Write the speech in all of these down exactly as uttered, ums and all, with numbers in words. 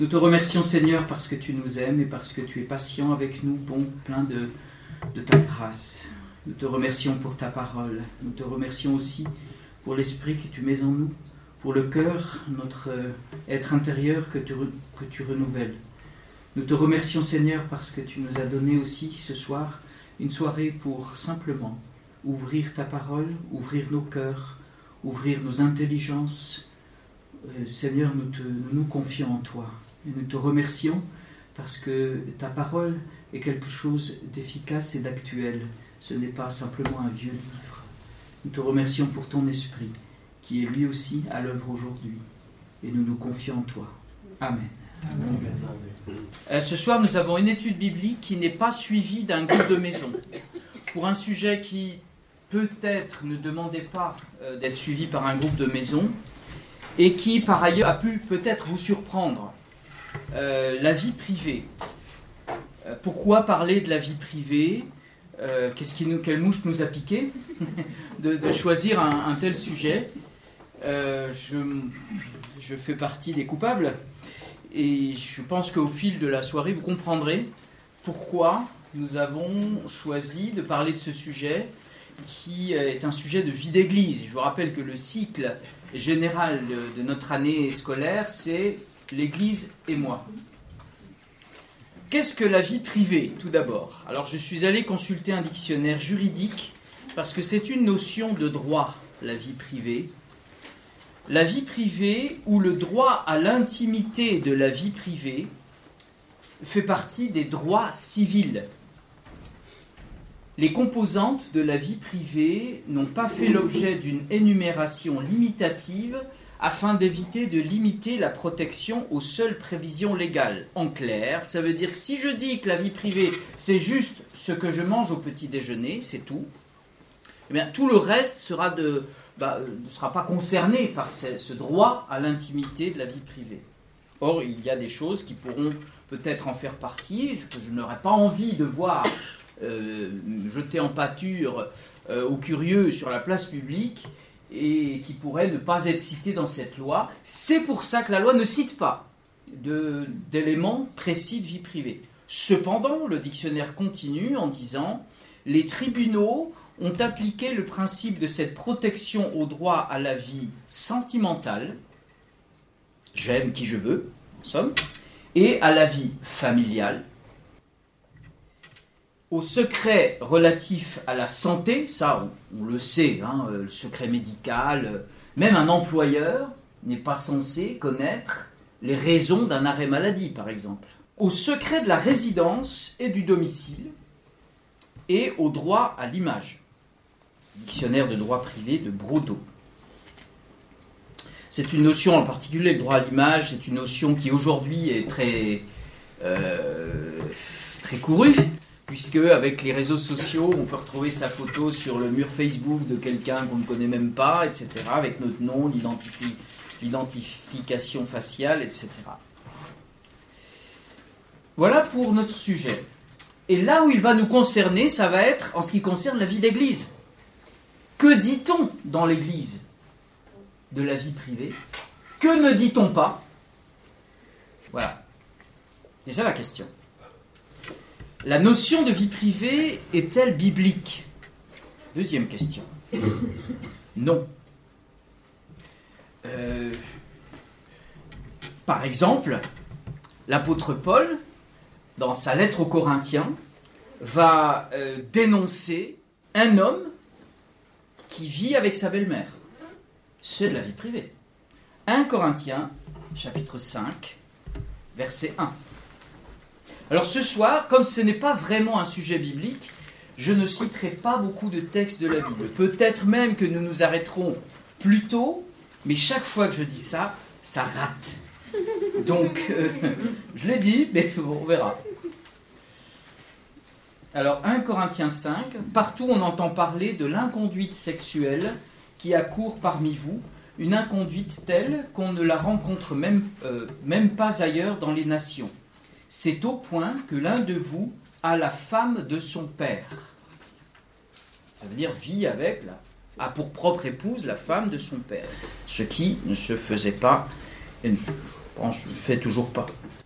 Nous te remercions, Seigneur, parce que tu nous aimes et parce que tu es patient avec nous, bon, plein de, de ta grâce. Nous te remercions pour ta parole. Nous te remercions aussi pour l'esprit que tu mets en nous, pour le cœur, notre être intérieur que tu, que tu renouvelles. Nous te remercions, Seigneur, parce que tu nous as donné aussi ce soir une soirée pour simplement ouvrir ta parole, ouvrir nos cœurs, ouvrir nos intelligences. Euh, Seigneur, nous, te, nous nous confions en toi. Et nous te remercions parce que ta parole est quelque chose d'efficace et d'actuel. Ce n'est pas simplement un vieux livre. Nous te remercions pour ton esprit qui est lui aussi à l'œuvre aujourd'hui. Et nous nous confions en toi. Amen. Amen. Euh, ce soir, nous avons une étude biblique qui n'est pas suivie d'un groupe de maison. Pour un sujet qui peut-être ne demandait pas euh, d'être suivi par un groupe de maison et qui, par ailleurs, a pu peut-être vous surprendre. Euh, la vie privée. Euh, pourquoi parler de la vie privée ? euh, qu'est-ce qui nous, Quelle mouche nous a piqué de, de choisir un, un tel sujet ? euh, je, je fais partie des coupables et je pense qu'au fil de la soirée, vous comprendrez pourquoi nous avons choisi de parler de ce sujet qui est un sujet de vie d'église. Je vous rappelle que le cycle général de, de notre année scolaire, c'est l'Église et moi. Qu'est-ce que la vie privée, tout d'abord ? Alors, je suis allé consulter un dictionnaire juridique parce que c'est une notion de droit, la vie privée. La vie privée, ou le droit à l'intimité de la vie privée, fait partie des droits civils. Les composantes de la vie privée n'ont pas fait l'objet d'une énumération limitative afin d'éviter de limiter la protection aux seules prévisions légales. En clair, ça veut dire que si je dis que la vie privée, c'est juste ce que je mange au petit déjeuner, c'est tout, eh bien, tout le reste sera de, bah, ne sera pas concerné par ce, ce droit à l'intimité de la vie privée. Or, il y a des choses qui pourront peut-être en faire partie, que je n'aurais pas envie de voir euh, jeter en pâture euh, aux curieux sur la place publique, et qui pourrait ne pas être cité dans cette loi. C'est pour ça que la loi ne cite pas de, d'éléments précis de vie privée. Cependant, le dictionnaire continue en disant « Les tribunaux ont appliqué le principe de cette protection au droit à la vie sentimentale, j'aime qui je veux, en somme, et à la vie familiale, au secret relatif à la santé, ça on, on le sait, hein, le secret médical, même un employeur n'est pas censé connaître les raisons d'un arrêt maladie, par exemple. Au secret de la résidence et du domicile, et au droit à l'image. Dictionnaire de droit privé de Brodeau. C'est une notion en particulier, le droit à l'image, c'est une notion qui aujourd'hui est très, euh, très courue, puisque avec les réseaux sociaux, on peut retrouver sa photo sur le mur Facebook de quelqu'un qu'on ne connaît même pas, et cetera, avec notre nom, l'identifi- l'identification faciale, et cetera. Voilà pour notre sujet. Et là où il va nous concerner, ça va être en ce qui concerne la vie d'église. Que dit-on dans l'église de la vie privée ? Que ne dit-on pas ? Voilà. C'est ça la question. La notion de vie privée est-elle biblique ? Deuxième question. Non. Euh, par exemple, l'apôtre Paul, dans sa lettre aux Corinthiens, va euh, dénoncer un homme qui vit avec sa belle-mère. C'est de la vie privée. premier Corinthiens, chapitre cinq, verset un. Alors ce soir, comme ce n'est pas vraiment un sujet biblique, je ne citerai pas beaucoup de textes de la Bible. Peut-être même que nous nous arrêterons plus tôt, mais chaque fois que je dis ça, ça rate. Donc, euh, je l'ai dit, mais on verra. Alors, premier Corinthiens cinq, partout on entend parler de l'inconduite sexuelle qui accourt parmi vous, une inconduite telle qu'on ne la rencontre même, euh, même pas ailleurs dans les nations. C'est au point que l'un de vous a la femme de son père. Ça veut dire vit avec, la, a pour propre épouse la femme de son père. Ce qui ne se faisait pas, et ne, je pense, ne se fait toujours pas.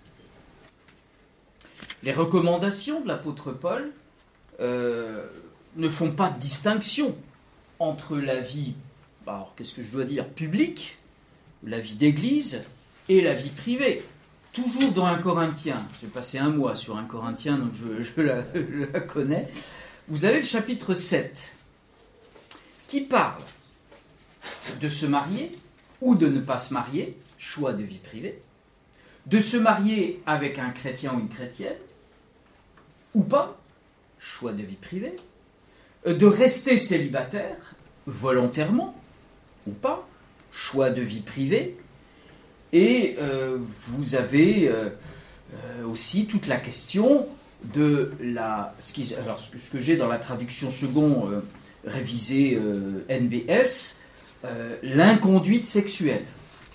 Les recommandations de l'apôtre Paul euh, ne font pas de distinction entre la vie, alors qu'est-ce que je dois dire, publique, la vie d'église et la vie privée. Toujours dans un Corinthien, j'ai passé un mois sur un Corinthien, donc je, je, la, je la connais. Vous avez le chapitre sept, qui parle de se marier ou de ne pas se marier, choix de vie privée, de se marier avec un chrétien ou une chrétienne, ou pas, choix de vie privée, de rester célibataire, volontairement, ou pas, choix de vie privée, et euh, vous avez euh, euh, aussi toute la question de la... Ce, qui, alors, ce, que, ce que j'ai dans la traduction second euh, révisée euh, N B S, euh, l'inconduite sexuelle.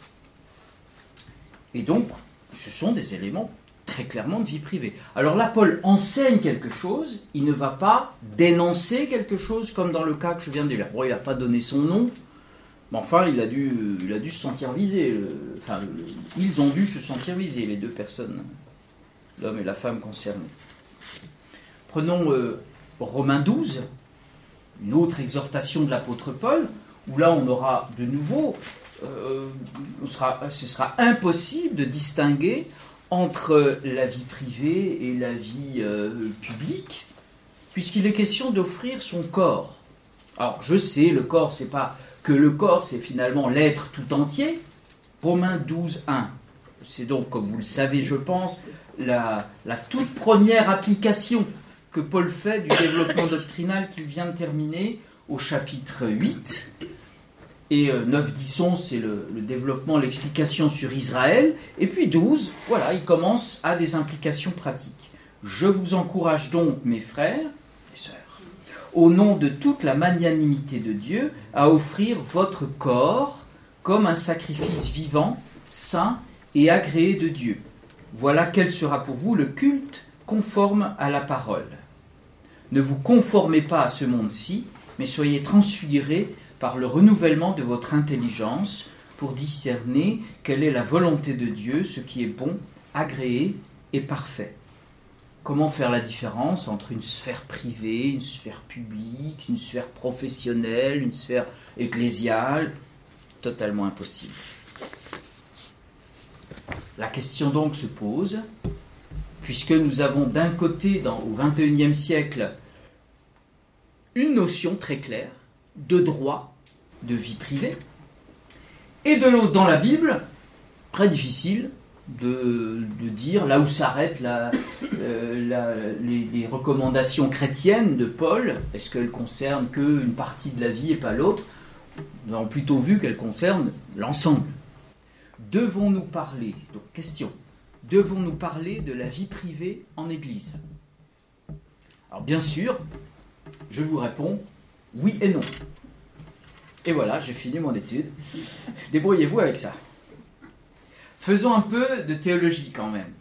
Et donc, ce sont des éléments très clairement de vie privée. Alors là, Paul enseigne quelque chose, il ne va pas dénoncer quelque chose, comme dans le cas que je viens de dire. Bon, il n'a pas donné son nom, mais enfin, il a dû, il a dû se sentir visé. Enfin, ils ont dû se sentir visés, les deux personnes, l'homme et la femme concernés. Prenons euh, Romains douze, une autre exhortation de l'apôtre Paul, où là, on aura de nouveau, euh, on sera, ce sera impossible de distinguer entre la vie privée et la vie euh, publique, puisqu'il est question d'offrir son corps. Alors, je sais, le corps, c'est pas que le corps, c'est finalement l'être tout entier. Romains douze, un. C'est donc, comme vous le savez, je pense, la, la toute première application que Paul fait du développement doctrinal qu'il vient de terminer au chapitre huit. Et euh, neuf, dix, onze, c'est le, le développement, l'explication sur Israël. Et puis douze, voilà, il commence à des implications pratiques. Je vous encourage donc, mes frères et sœurs, au nom de toute la magnanimité de Dieu, à offrir votre corps comme un sacrifice vivant, saint et agréé de Dieu. Voilà quel sera pour vous le culte conforme à la parole. Ne vous conformez pas à ce monde-ci, mais soyez transfigurés par le renouvellement de votre intelligence pour discerner quelle est la volonté de Dieu, ce qui est bon, agréé et parfait. Comment faire la différence entre une sphère privée, une sphère publique, une sphère professionnelle, une sphère ecclésiale? Totalement impossible. La question donc se pose, puisque nous avons d'un côté, dans, au vingt et unième siècle, une notion très claire de droit, de vie privée, et de l'autre, dans la Bible, très difficile de, de dire là où s'arrêtent la, euh, la, les, les recommandations chrétiennes de Paul. Est-ce qu'elles concernent qu'une partie de la vie et pas l'autre? Nous avons plutôt vu qu'elles concernent l'ensemble. Devons-nous parler, donc question, devons-nous parler de la vie privée en Église? Alors bien sûr, je vous réponds oui et non. Et voilà, j'ai fini mon étude. Débrouillez-vous avec ça. Faisons un peu de théologie quand même.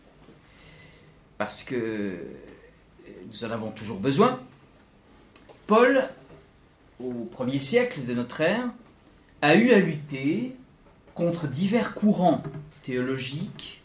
Parce que nous en avons toujours besoin. Paul, au premier siècle de notre ère, a eu à lutter contre divers courants théologiques.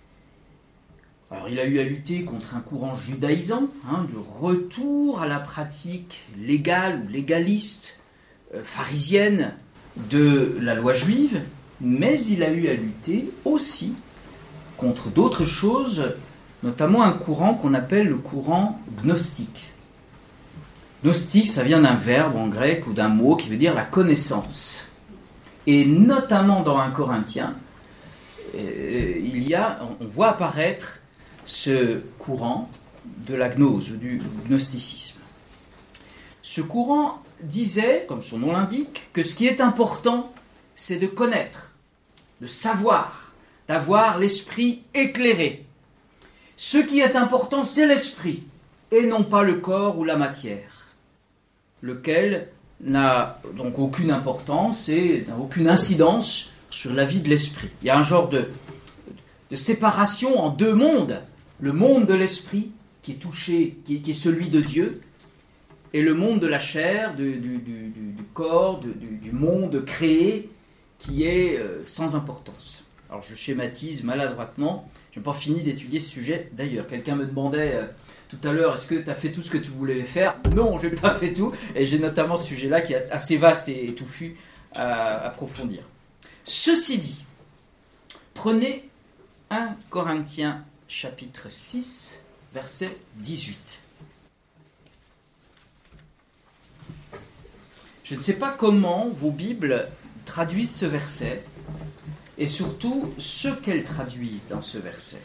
Alors, il a eu à lutter contre un courant judaïsant, hein, de retour à la pratique légale ou légaliste, euh, pharisienne de la loi juive, mais il a eu à lutter aussi contre d'autres choses, notamment un courant qu'on appelle le courant gnostique. Gnostique, ça vient d'un verbe en grec ou d'un mot qui veut dire la connaissance. Et notamment dans un Corinthien, euh, il y a, on voit apparaître ce courant de la gnose, du gnosticisme. Ce courant disait, comme son nom l'indique, que ce qui est important, c'est de connaître, de savoir, d'avoir l'esprit éclairé. Ce qui est important, c'est l'esprit, et non pas le corps ou la matière, lequel n'a donc aucune importance et n'a aucune incidence sur la vie de l'esprit. Il y a un genre de, de séparation en deux mondes. Le monde de l'esprit, qui est touché, qui est, qui est celui de Dieu, et le monde de la chair, du, du, du, du corps, du, du monde créé, qui est euh, sans importance. Alors je schématise maladroitement, je Je n'ai pas fini d'étudier ce sujet d'ailleurs. Quelqu'un me demandait euh, tout à l'heure, est-ce que tu as fait tout ce que tu voulais faire ? Non, je n'ai pas fait tout. Et j'ai notamment ce sujet-là qui est assez vaste et touffu à approfondir. Ceci dit, prenez premier Corinthiens chapitre six, verset dix-huit. Je ne sais pas comment vos Bibles traduisent ce verset, et surtout ce qu'elles traduisent dans ce verset.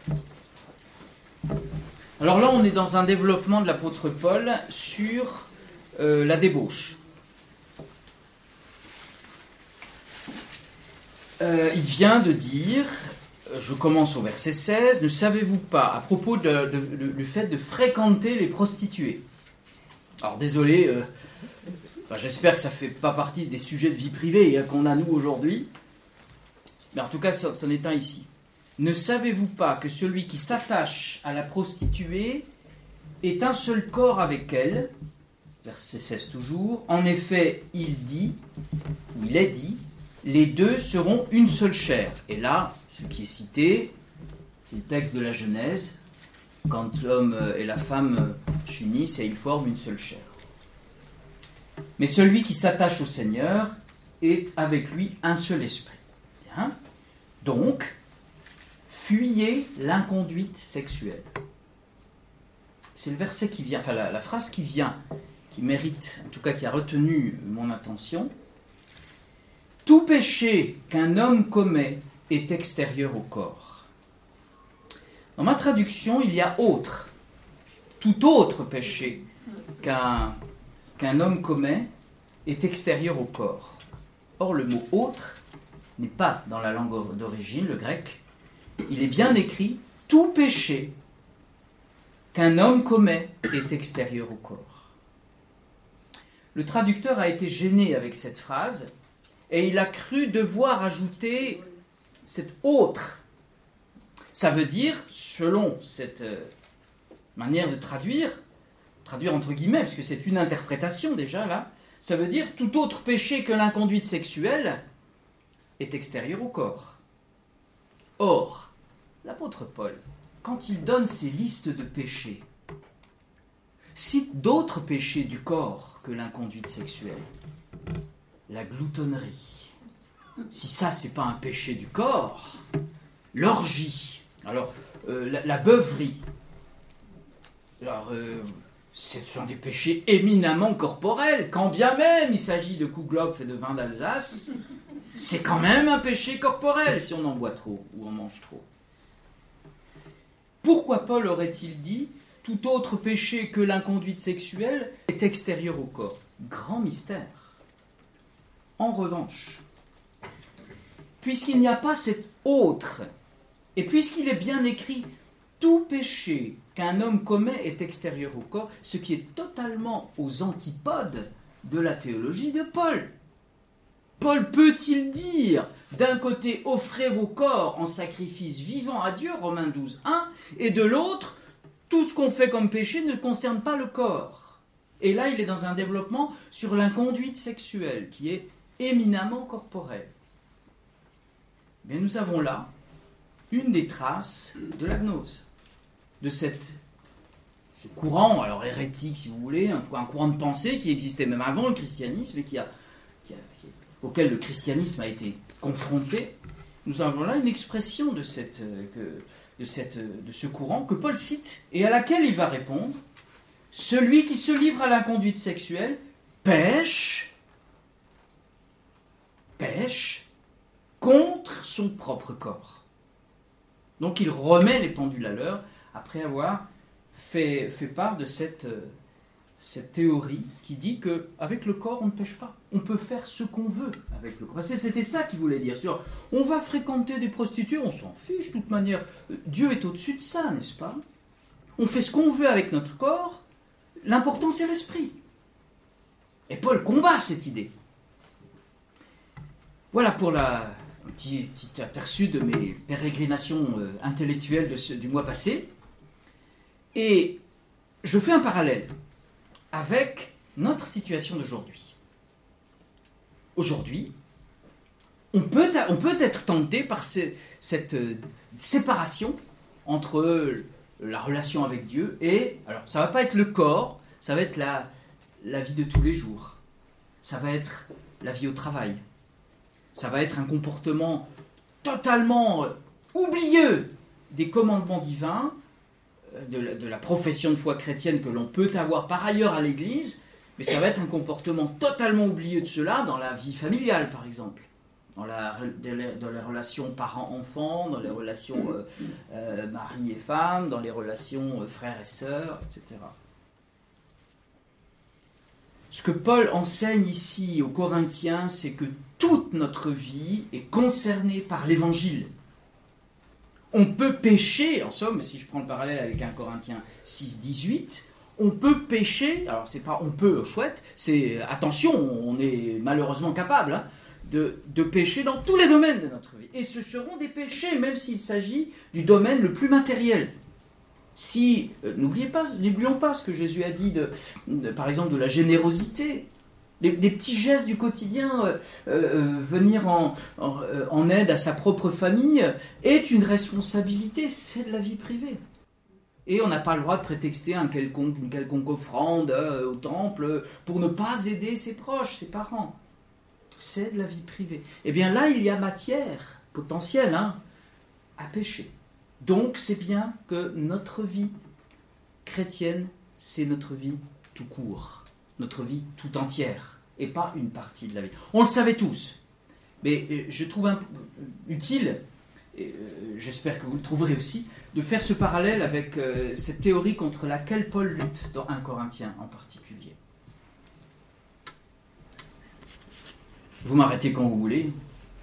Alors là, on est dans un développement de l'apôtre Paul sur euh, la débauche. Euh, il vient de dire, je commence au verset seize, « Ne savez-vous pas, à propos de, de, de, du fait de fréquenter les prostituées ?» Alors désolé, euh, enfin, j'espère que ça ne fait pas partie des sujets de vie privée hein, qu'on a nous aujourd'hui, mais en tout cas, c'en est un ici. « Ne savez-vous pas que celui qui s'attache à la prostituée est un seul corps avec elle ?» Verset seize toujours. « En effet, il dit, ou il est dit, les deux seront une seule chair. » Et là, ce qui est cité, c'est le texte de la Genèse, quand l'homme et la femme s'unissent et ils forment une seule chair. Mais celui qui s'attache au Seigneur est avec lui un seul esprit. Bien. Donc, fuyez l'inconduite sexuelle. C'est le verset qui vient, enfin la, la phrase qui vient, qui mérite, en tout cas qui a retenu mon attention. Tout péché qu'un homme commet est extérieur au corps. Dans ma traduction, il y a autre. Tout autre péché qu'un, qu'un homme commet est extérieur au corps. Or, le mot autre n'est pas dans la langue d'origine, le grec. Il est bien écrit « tout péché qu'un homme commet est extérieur au corps ». Le traducteur a été gêné avec cette phrase et il a cru devoir ajouter cet autre. Ça veut dire, selon cette manière de traduire, traduire entre guillemets, parce que c'est une interprétation déjà là, ça veut dire tout autre péché que l'inconduite sexuelle est extérieur au corps. Or, l'apôtre Paul, quand il donne ces listes de péchés, cite d'autres péchés du corps que l'inconduite sexuelle. La gloutonnerie. Si ça, c'est pas un péché du corps, l'orgie, alors euh, la, la beuverie, alors euh, ce sont des péchés éminemment corporels, quand bien même il s'agit de Kuglopf et de vin d'Alsace, c'est quand même un péché corporel si on en boit trop ou on mange trop. Pourquoi Paul aurait-il dit « tout autre péché que l'inconduite sexuelle est extérieur au corps » ? Grand mystère. En revanche, puisqu'il n'y a pas cet autre, et puisqu'il est bien écrit « tout péché qu'un homme commet est extérieur au corps », ce qui est totalement aux antipodes de la théologie de Paul. Paul peut-il dire, d'un côté, offrez vos corps en sacrifice vivant à Dieu, Romains douze, un, et de l'autre, tout ce qu'on fait comme péché ne concerne pas le corps. Et là, il est dans un développement sur l'inconduite sexuelle, qui est éminemment corporelle. Mais nous avons là une des traces de la gnose, de cette, ce courant, alors hérétique si vous voulez, un, un courant de pensée qui existait même avant le christianisme et qui a, qui a, qui, auquel le christianisme a été confronté. Nous avons là une expression de, cette, de, cette, de ce courant que Paul cite et à laquelle il va répondre « Celui qui se livre à l'inconduite sexuelle pêche pêche contre son propre corps. » Donc il remet les pendules à l'heure après avoir fait, fait part de cette, cette théorie qui dit qu'avec le corps on ne pêche pas. On peut faire ce qu'on veut avec le corps. C'était ça qu'il voulait dire. Sur, on va fréquenter des prostituées, on s'en fiche de toute manière. Dieu est au-dessus de ça, n'est-ce pas ? On fait ce qu'on veut avec notre corps. L'important c'est l'esprit. Et Paul combat cette idée. Voilà pour la, un petit, petit aperçu de mes pérégrinations euh, intellectuelles de ce, du mois passé. Et je fais un parallèle avec notre situation d'aujourd'hui. Aujourd'hui, on peut, on peut être tenté par ce, cette euh, séparation entre la relation avec Dieu et, alors ça ne va pas être le corps, ça va être la, la vie de tous les jours, ça va être la vie au travail, ça va être un comportement totalement oublieux des commandements divins, de la, de la profession de foi chrétienne que l'on peut avoir par ailleurs à l'Église, mais ça va être un comportement totalement oublieux de cela dans la vie familiale, par exemple. Dans, la, dans les relations parents-enfants, dans les relations euh, euh, mari et femme, dans les relations euh, frères et sœurs, et cetera. Ce que Paul enseigne ici aux Corinthiens, c'est que toute notre vie est concernée par l'Évangile. On peut pécher, en somme, si je prends le parallèle avec un Corinthiens six, dix-huit, on peut pécher, alors c'est pas on peut, chouette, c'est attention, on est malheureusement capable, hein, De, de pécher dans tous les domaines de notre vie. Et ce seront des péchés, même s'il s'agit du domaine le plus matériel. Si, euh, n'oubliez pas, n'oublions pas ce que Jésus a dit, de, de, par exemple, de la générosité, des, des petits gestes du quotidien, euh, euh, venir en, en, en aide à sa propre famille, est une responsabilité, c'est de la vie privée. Et on n'a pas le droit de prétexter un quelconque, une quelconque offrande euh, au temple pour ne pas aider ses proches, ses parents. C'est de la vie privée. Eh bien là, il y a matière potentielle hein, à pécher. Donc c'est bien que notre vie chrétienne, c'est notre vie tout court, notre vie tout entière, et pas une partie de la vie. On le savait tous, mais je trouve un, utile, et j'espère que vous le trouverez aussi, de faire ce parallèle avec euh, cette théorie contre laquelle Paul lutte dans un Corinthiens en particulier. Vous m'arrêtez quand vous voulez.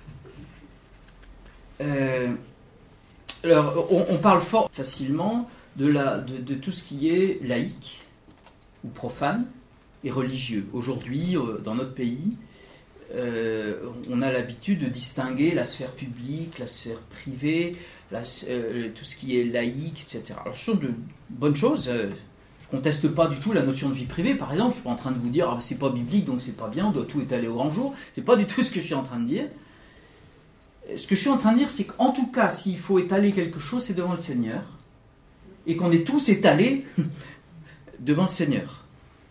Euh, alors, on, on parle fort facilement de, la, de, de tout ce qui est laïque ou profane et religieux. Aujourd'hui, euh, dans notre pays, euh, on a l'habitude de distinguer la sphère publique, la sphère privée, la, euh, tout ce qui est laïque, et cetera. Alors, ce sont de bonnes choses. Euh, Je ne conteste pas du tout la notion de vie privée, par exemple. Je ne suis pas en train de vous dire ah, c'est pas biblique, donc c'est pas bien, on doit tout étaler au grand jour. C'est pas du tout ce que je suis en train de dire. Ce que je suis en train de dire, c'est qu'en tout cas, s'il faut étaler quelque chose, c'est devant le Seigneur. Et qu'on est tous étalés devant le Seigneur.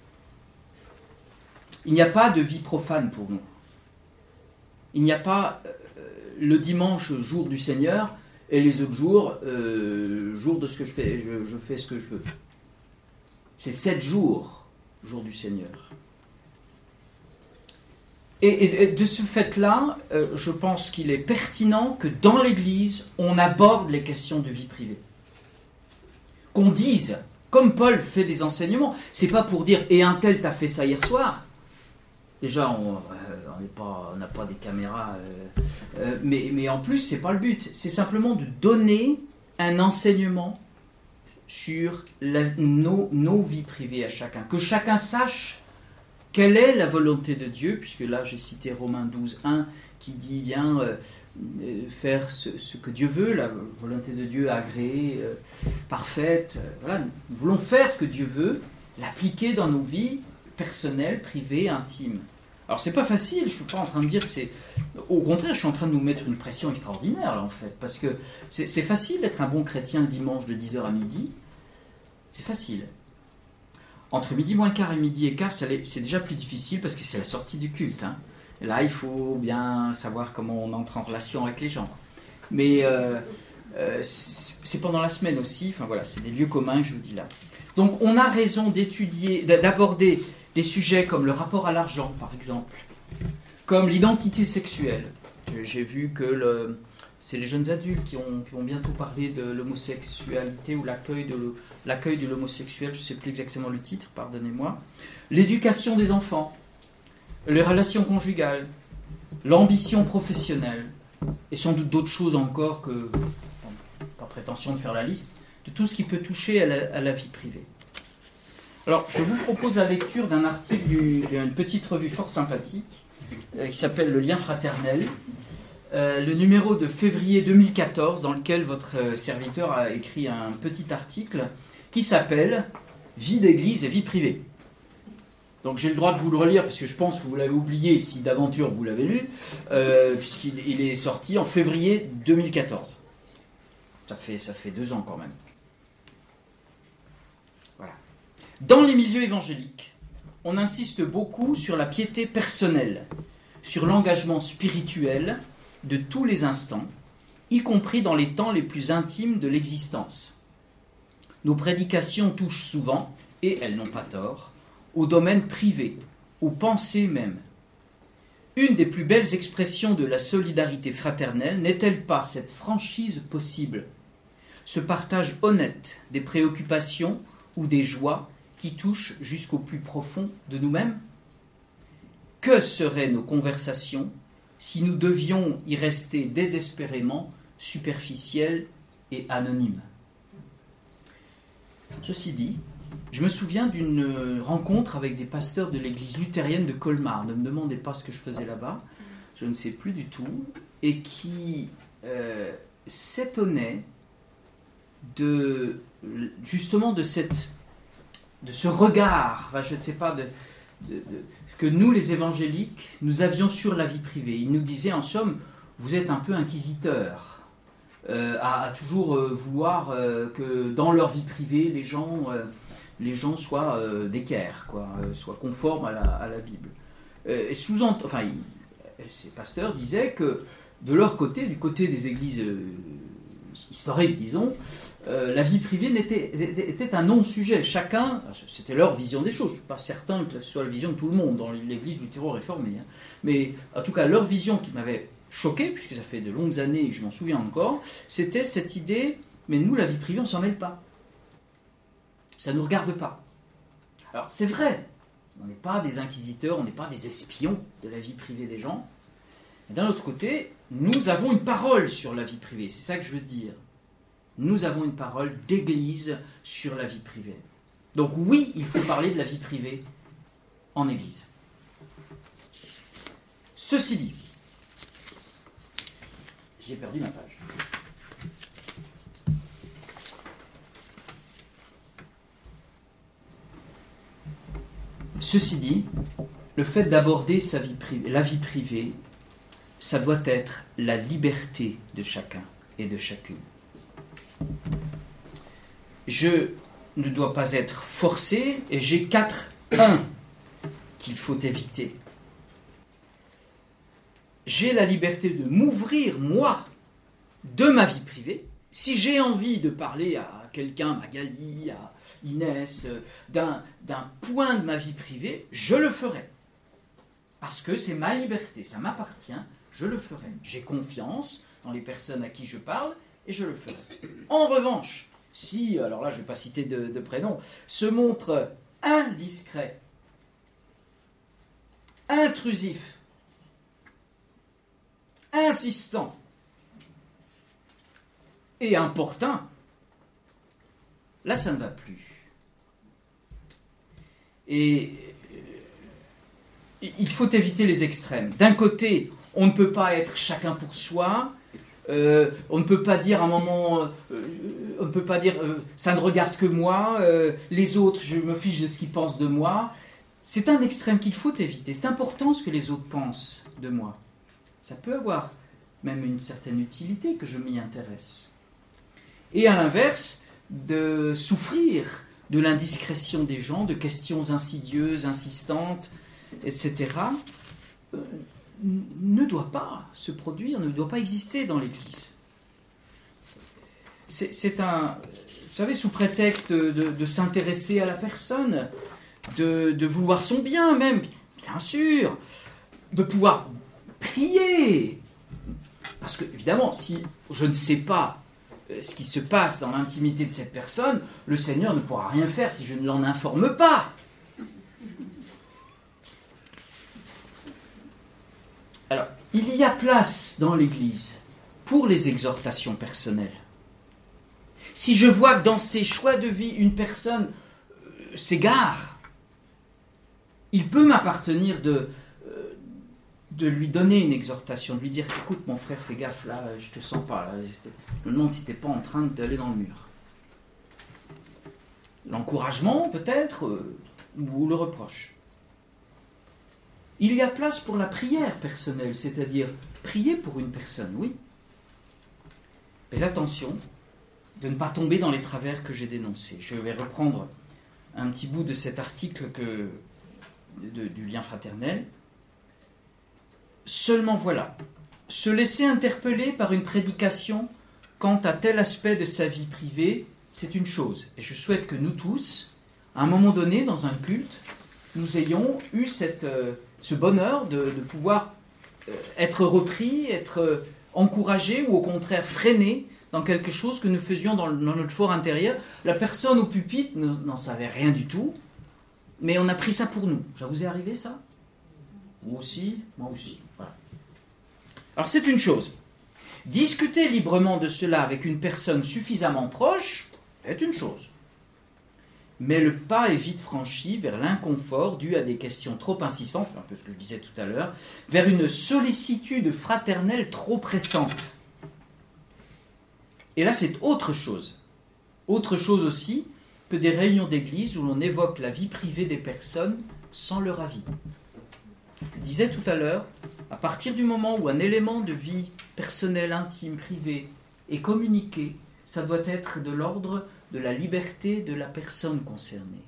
Il n'y a pas de vie profane pour nous. Il n'y a pas euh, le dimanche, jour du Seigneur, et les autres jours, euh, jour de ce que je fais, je, je fais ce que je veux. C'est sept jours, jour du Seigneur. Et, et de ce fait-là, euh, je pense qu'il est pertinent que dans l'Église, on aborde les questions de vie privée. Qu'on dise, comme Paul fait des enseignements, c'est pas pour dire « et un tel t'a fait ça hier soir ». Déjà, on euh, pas, n'a pas des caméras, euh, euh, mais, mais en plus, c'est pas le but. C'est simplement de donner un enseignement sur la, nos, nos vies privées à chacun. Que chacun sache quelle est la volonté de Dieu, puisque là j'ai cité Romains douze, un qui dit bien euh, faire ce, ce que Dieu veut, la volonté de Dieu agréée, euh, parfaite. Euh, voilà, nous voulons faire ce que Dieu veut, l'appliquer dans nos vies personnelles, privées, intimes. Alors c'est pas facile, je suis pas en train de dire que c'est... Au contraire, je suis en train de nous mettre une pression extraordinaire là en fait, parce que c'est, c'est facile d'être un bon chrétien le dimanche de dix heures à midi, c'est facile. Entre midi moins le quart et midi et quart, c'est déjà plus difficile parce que c'est la sortie du culte. Hein. Et là, il faut bien savoir comment on entre en relation avec les gens. Mais euh, euh, c'est pendant la semaine aussi, enfin voilà, c'est des lieux communs, je vous dis là. Donc on a raison d'étudier, d'aborder des sujets comme le rapport à l'argent, par exemple, comme l'identité sexuelle. J'ai vu que le, c'est les jeunes adultes qui, ont, qui vont bientôt parler de l'homosexualité ou l'accueil de, le, l'accueil de l'homosexuel, je ne sais plus exactement le titre, pardonnez-moi. L'éducation des enfants, les relations conjugales, l'ambition professionnelle, et sans doute d'autres choses encore que, pas prétention de faire la liste, de tout ce qui peut toucher à la, à la vie privée. Alors, je vous propose la lecture d'un article du, d'une petite revue fort sympathique euh, qui s'appelle Le lien fraternel, euh, le numéro de février deux mille quatorze, dans lequel votre euh, serviteur a écrit un petit article qui s'appelle « Vie d'église et vie privée ». Donc j'ai le droit de vous le relire parce que je pense que vous l'avez oublié si d'aventure vous l'avez lu, euh, puisqu'il il est sorti en février deux mille quatorze. Ça fait, ça fait deux ans quand même. Voilà. Dans les milieux évangéliques, on insiste beaucoup sur la piété personnelle, sur l'engagement spirituel de tous les instants, y compris dans les temps les plus intimes de l'existence. Nos prédications touchent souvent, et elles n'ont pas tort, au domaine privé, aux pensées même. Une des plus belles expressions de la solidarité fraternelle n'est-elle pas cette franchise possible, ce partage honnête des préoccupations ou des joies qui touchent jusqu'au plus profond de nous-mêmes ? Que seraient nos conversations si nous devions y rester désespérément superficiels et anonymes ? Ceci dit, je me souviens d'une rencontre avec des pasteurs de l'église luthérienne de Colmar. Ne me demandez pas ce que je faisais là-bas, je ne sais plus du tout, et qui euh, s'étonnaient de, justement de, cette, de ce regard, enfin, je ne sais pas, de, de, de, que nous les évangéliques, nous avions sur la vie privée. Ils nous disaient en somme, vous êtes un peu inquisiteurs, euh, à, à toujours euh, vouloir euh, que dans leur vie privée, les gens... Euh, les gens soient euh, d'équerre, quoi, euh, soient conformes à la, à la Bible. Euh, et sous-ent... enfin, il, ces pasteurs disaient que de leur côté, du côté des églises euh, historiques, disons, euh, la vie privée n'était, était, était un non-sujet. Chacun, c'était leur vision des choses. Je ne suis pas certain que ce soit la vision de tout le monde dans l'église luthéro-réformée. Hein. Mais en tout cas, leur vision qui m'avait choqué, puisque ça fait de longues années que je m'en souviens encore, c'était cette idée, mais nous, la vie privée, on ne s'en mêle pas. Ça ne nous regarde pas. Alors, c'est vrai, on n'est pas des inquisiteurs, on n'est pas des espions de la vie privée des gens. Mais d'un autre côté, nous avons une parole sur la vie privée, c'est ça que je veux dire. Nous avons une parole d'église sur la vie privée. Donc oui, il faut parler de la vie privée en église. Ceci dit, j'ai perdu ma page. Ceci dit, le fait d'aborder sa vie privée, la vie privée, ça doit être la liberté de chacun et de chacune. Je ne dois pas être forcé et j'ai quatre un qu'il faut éviter. J'ai la liberté de m'ouvrir, moi, de ma vie privée. Si j'ai envie de parler à quelqu'un, Magali, à Inès, d'un, d'un point de ma vie privée, je le ferai. Parce que c'est ma liberté, ça m'appartient, je le ferai. J'ai confiance dans les personnes à qui je parle et je le ferai. En revanche, si, alors là je ne vais pas citer de, de prénom, se montre indiscret, intrusif, insistant et importun, là ça ne va plus. Et il faut éviter les extrêmes. D'un côté, on ne peut pas être chacun pour soi, euh, on ne peut pas dire à un moment, euh, on ne peut pas dire euh, ça ne regarde que moi, euh, les autres, je me fiche de ce qu'ils pensent de moi. C'est un extrême qu'il faut éviter. C'est important ce que les autres pensent de moi. Ça peut avoir même une certaine utilité que je m'y intéresse. Et à l'inverse, de souffrir de l'indiscrétion des gens, de questions insidieuses, insistantes, et cetera, euh, ne doit pas se produire, ne doit pas exister dans l'Église. C'est, c'est un, vous savez, sous prétexte de, de, de s'intéresser à la personne, de, de vouloir son bien même, bien sûr, de pouvoir prier. Parce que, évidemment, si je ne sais pas ce qui se passe dans l'intimité de cette personne, le Seigneur ne pourra rien faire si je ne l'en informe pas. Alors, il y a place dans l'Église pour les exhortations personnelles. Si je vois que dans ses choix de vie, une personne euh, s'égare, il peut m'appartenir de, euh, de lui donner une exhortation, de lui dire « Écoute, mon frère, fais gaffe, là, je te sens pas. Là. Je me demande si tu n'es pas en train d'aller dans le mur. » L'encouragement, peut-être, euh, ou le reproche. Il y a place pour la prière personnelle, c'est-à-dire prier pour une personne, oui. Mais attention, de ne pas tomber dans les travers que j'ai dénoncés. Je vais reprendre un petit bout de cet article que, de, du lien fraternel. Seulement voilà, se laisser interpeller par une prédication quant à tel aspect de sa vie privée, c'est une chose. Et je souhaite que nous tous, à un moment donné, dans un culte, nous ayons eu cette, euh, ce bonheur de, de pouvoir euh, être repris, être euh, encouragé ou au contraire freiné dans quelque chose que nous faisions dans, dans notre fort intérieur. La personne au pupitre n'en savait rien du tout, mais on a pris ça pour nous. Ça vous est arrivé, ça ? Vous aussi ? Moi aussi. Voilà. Alors c'est une chose. Discuter librement de cela avec une personne suffisamment proche est une chose. Mais le pas est vite franchi vers l'inconfort dû à des questions trop insistantes, un peu ce que je disais tout à l'heure, vers une sollicitude fraternelle trop pressante. Et là, c'est autre chose. Autre chose aussi que des réunions d'église où l'on évoque la vie privée des personnes sans leur avis. Je disais tout à l'heure, à partir du moment où un élément de vie personnelle, intime, privée est communiqué, ça doit être de l'ordre de la liberté de la personne concernée.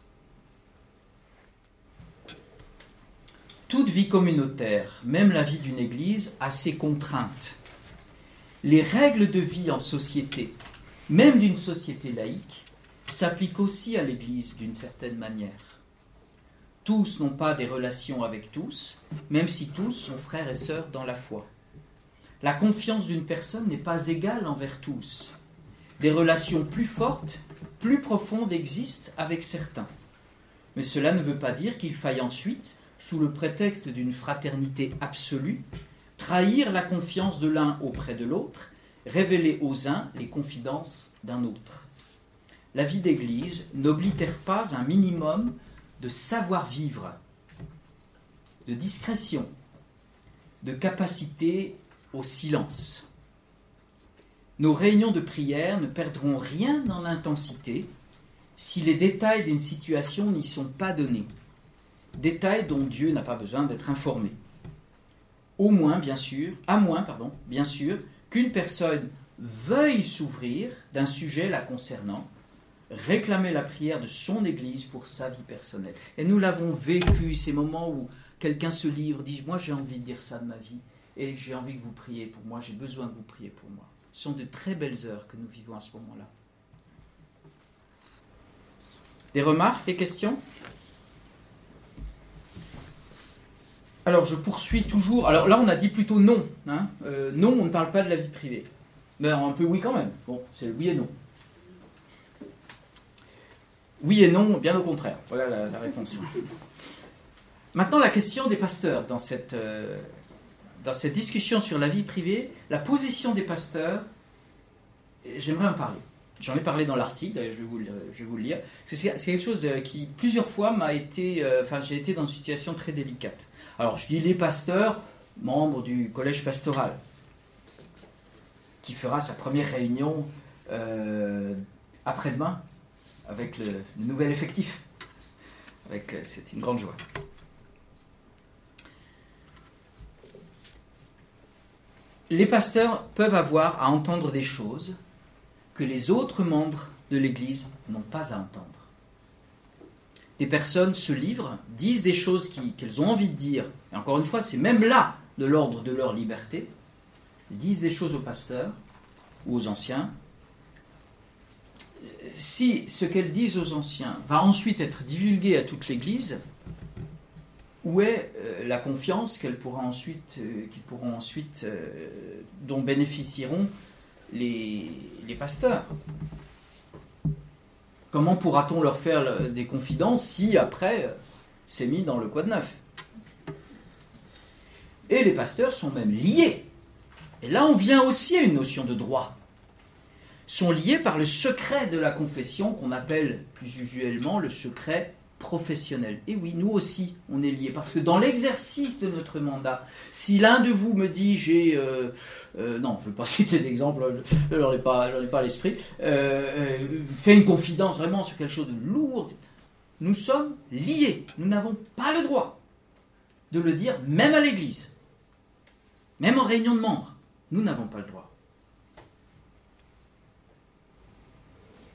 Toute vie communautaire, même la vie d'une église, a ses contraintes. Les règles de vie en société, même d'une société laïque, s'appliquent aussi à l'église d'une certaine manière. Tous n'ont pas des relations avec tous, même si tous sont frères et sœurs dans la foi. La confiance d'une personne n'est pas égale envers tous. Des relations plus fortes, plus profondes existent avec certains. Mais cela ne veut pas dire qu'il faille ensuite, sous le prétexte d'une fraternité absolue, trahir la confiance de l'un auprès de l'autre, révéler aux uns les confidences d'un autre. La vie d'église n'oblitère pas un minimum de savoir-vivre, de discrétion, de capacité au silence. Nos réunions de prière ne perdront rien dans l'intensité si les détails d'une situation n'y sont pas donnés, détails dont Dieu n'a pas besoin d'être informé. Au moins, bien sûr, à moins, pardon, bien sûr, qu'une personne veuille s'ouvrir d'un sujet la concernant, réclamer la prière de son Église pour sa vie personnelle. Et nous l'avons vécu, ces moments où quelqu'un se livre, dit « Moi, j'ai envie de dire ça de ma vie, et j'ai envie que vous priez pour moi, j'ai besoin que vous priez pour moi. » Ce sont de très belles heures que nous vivons à ce moment-là. Des remarques, des questions ? Alors, je poursuis toujours. Alors là, on a dit plutôt non. Hein. Euh, non, on ne parle pas de la vie privée. Mais un peu oui quand même. Bon, c'est oui et non. Oui et non, bien au contraire. Voilà la, la réponse. Maintenant, la question des pasteurs dans cette, euh, dans cette discussion sur la vie privée, la position des pasteurs, j'aimerais en parler. J'en ai parlé dans l'article, je vais vous le, je vais vous le lire. C'est, c'est quelque chose qui, plusieurs fois, m'a été... Euh, enfin, j'ai été dans une situation très délicate. Alors, je dis les pasteurs, membres du collège pastoral, qui fera sa première réunion euh, après-demain, avec le, le nouvel effectif. Avec, c'est une grande joie. Les pasteurs peuvent avoir à entendre des choses que les autres membres de l'Église n'ont pas à entendre. Des personnes se livrent, disent des choses qui, qu'elles ont envie de dire, et encore une fois, c'est même là de l'ordre de leur liberté, elles disent des choses aux pasteurs ou aux anciens. Si ce qu'elles disent aux anciens va ensuite être divulgué à toute l'Église, où est euh, la confiance qu'elles pourront ensuite, euh, qu'ils pourront ensuite, euh, dont bénéficieront les, les pasteurs? Comment pourra-t-on leur faire des confidences si après euh, c'est mis dans le quoi de neuf? Et les pasteurs sont même liés. Et là, on vient aussi à une notion de droit. Sont liés par le secret de la confession qu'on appelle plus usuellement le secret professionnel. Et oui, nous aussi, on est liés. Parce que dans l'exercice de notre mandat, si l'un de vous me dit, j'ai... Euh, euh, non, je ne vais pas citer d'exemple, je n'en ai pas, j'en ai pas à l'esprit, euh, euh, fait une confidence vraiment sur quelque chose de lourd, nous sommes liés. Nous n'avons pas le droit de le dire, même à l'Église. Même en réunion de membres. Nous n'avons pas le droit.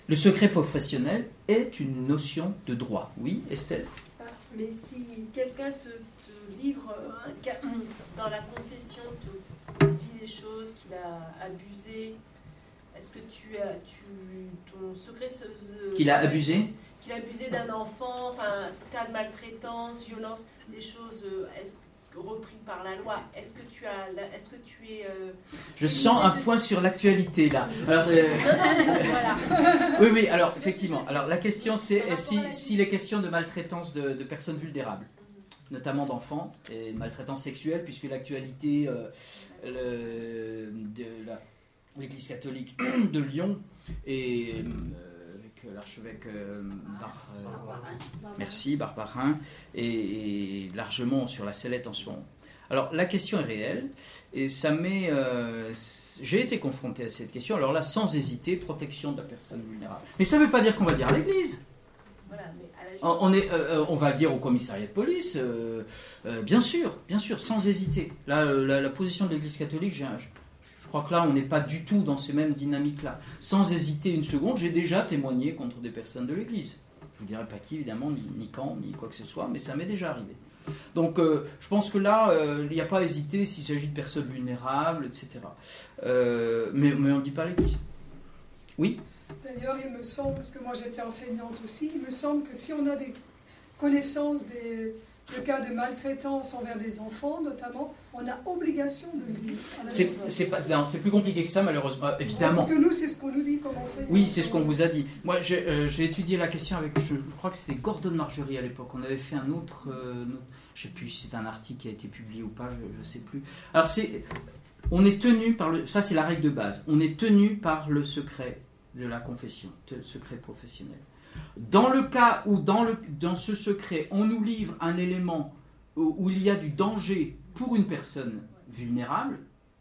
Le secret professionnel est une notion de droit. Oui, Estelle? Mais si quelqu'un te, te livre un cas, dans la confession, te dit des choses qu'il a abusées, est-ce que tu as, tu, ton secret se, se, qu'il a abusé qu'il a abusé d'un enfant, enfin, cas de maltraitance, violence, des choses est-ce, reprises par la loi, est-ce que tu as, est-ce que tu es... Euh, Je sens un point sur l'actualité, là. Alors, euh... voilà. Oui, oui, alors, effectivement. Alors, la question, c'est si, s'il est question de maltraitance de, de personnes vulnérables, notamment d'enfants, et de maltraitance sexuelle, puisque l'actualité euh, le, de la, l'Église catholique de Lyon et... Euh, l'archevêque euh, Bar, euh, merci Barbarin et, et largement sur la sellette en ce moment. Alors la question est réelle et ça met euh, j'ai été confronté à cette question, alors là sans hésiter, protection de la personne vulnérable, mais ça ne veut pas dire qu'on va dire à l'église. Voilà, mais à la on, est, euh, on va le dire au commissariat de police, euh, euh, bien sûr, bien sûr, sans hésiter. Là, la, la position de l'église catholique, j'ai un, je crois que là, on n'est pas du tout dans ces mêmes dynamiques-là. Sans hésiter une seconde, j'ai déjà témoigné contre des personnes de l'Église. Je ne vous dirai pas qui, évidemment, ni, ni quand, ni quoi que ce soit, mais ça m'est déjà arrivé. Donc, euh, je pense que là, euh, il n'y a pas à hésiter s'il s'agit de personnes vulnérables, et cetera. Euh, mais, mais on ne dit pas à l'Église. Oui ? D'ailleurs, il me semble, parce que moi j'étais enseignante aussi, il me semble que si on a des connaissances des... le cas de maltraitance envers des enfants, notamment, on a obligation de le dire. C'est, c'est, pas, non, c'est plus compliqué que ça, malheureusement, évidemment. Parce que nous, c'est ce qu'on nous dit comme enseignant. Oui, c'est ce qu'on vous a dit. Moi, j'ai, euh, j'ai étudié la question avec, je, je crois que c'était Gordon Margerie à l'époque. On avait fait un autre, euh, je ne sais plus si c'est un article qui a été publié ou pas, je ne sais plus. Alors, c'est, on est tenu par le, ça c'est la règle de base, on est tenu par le secret de la confession, le secret professionnel. Dans le cas où, dans, le, dans ce secret, on nous livre un élément où, où il y a du danger pour une personne vulnérable,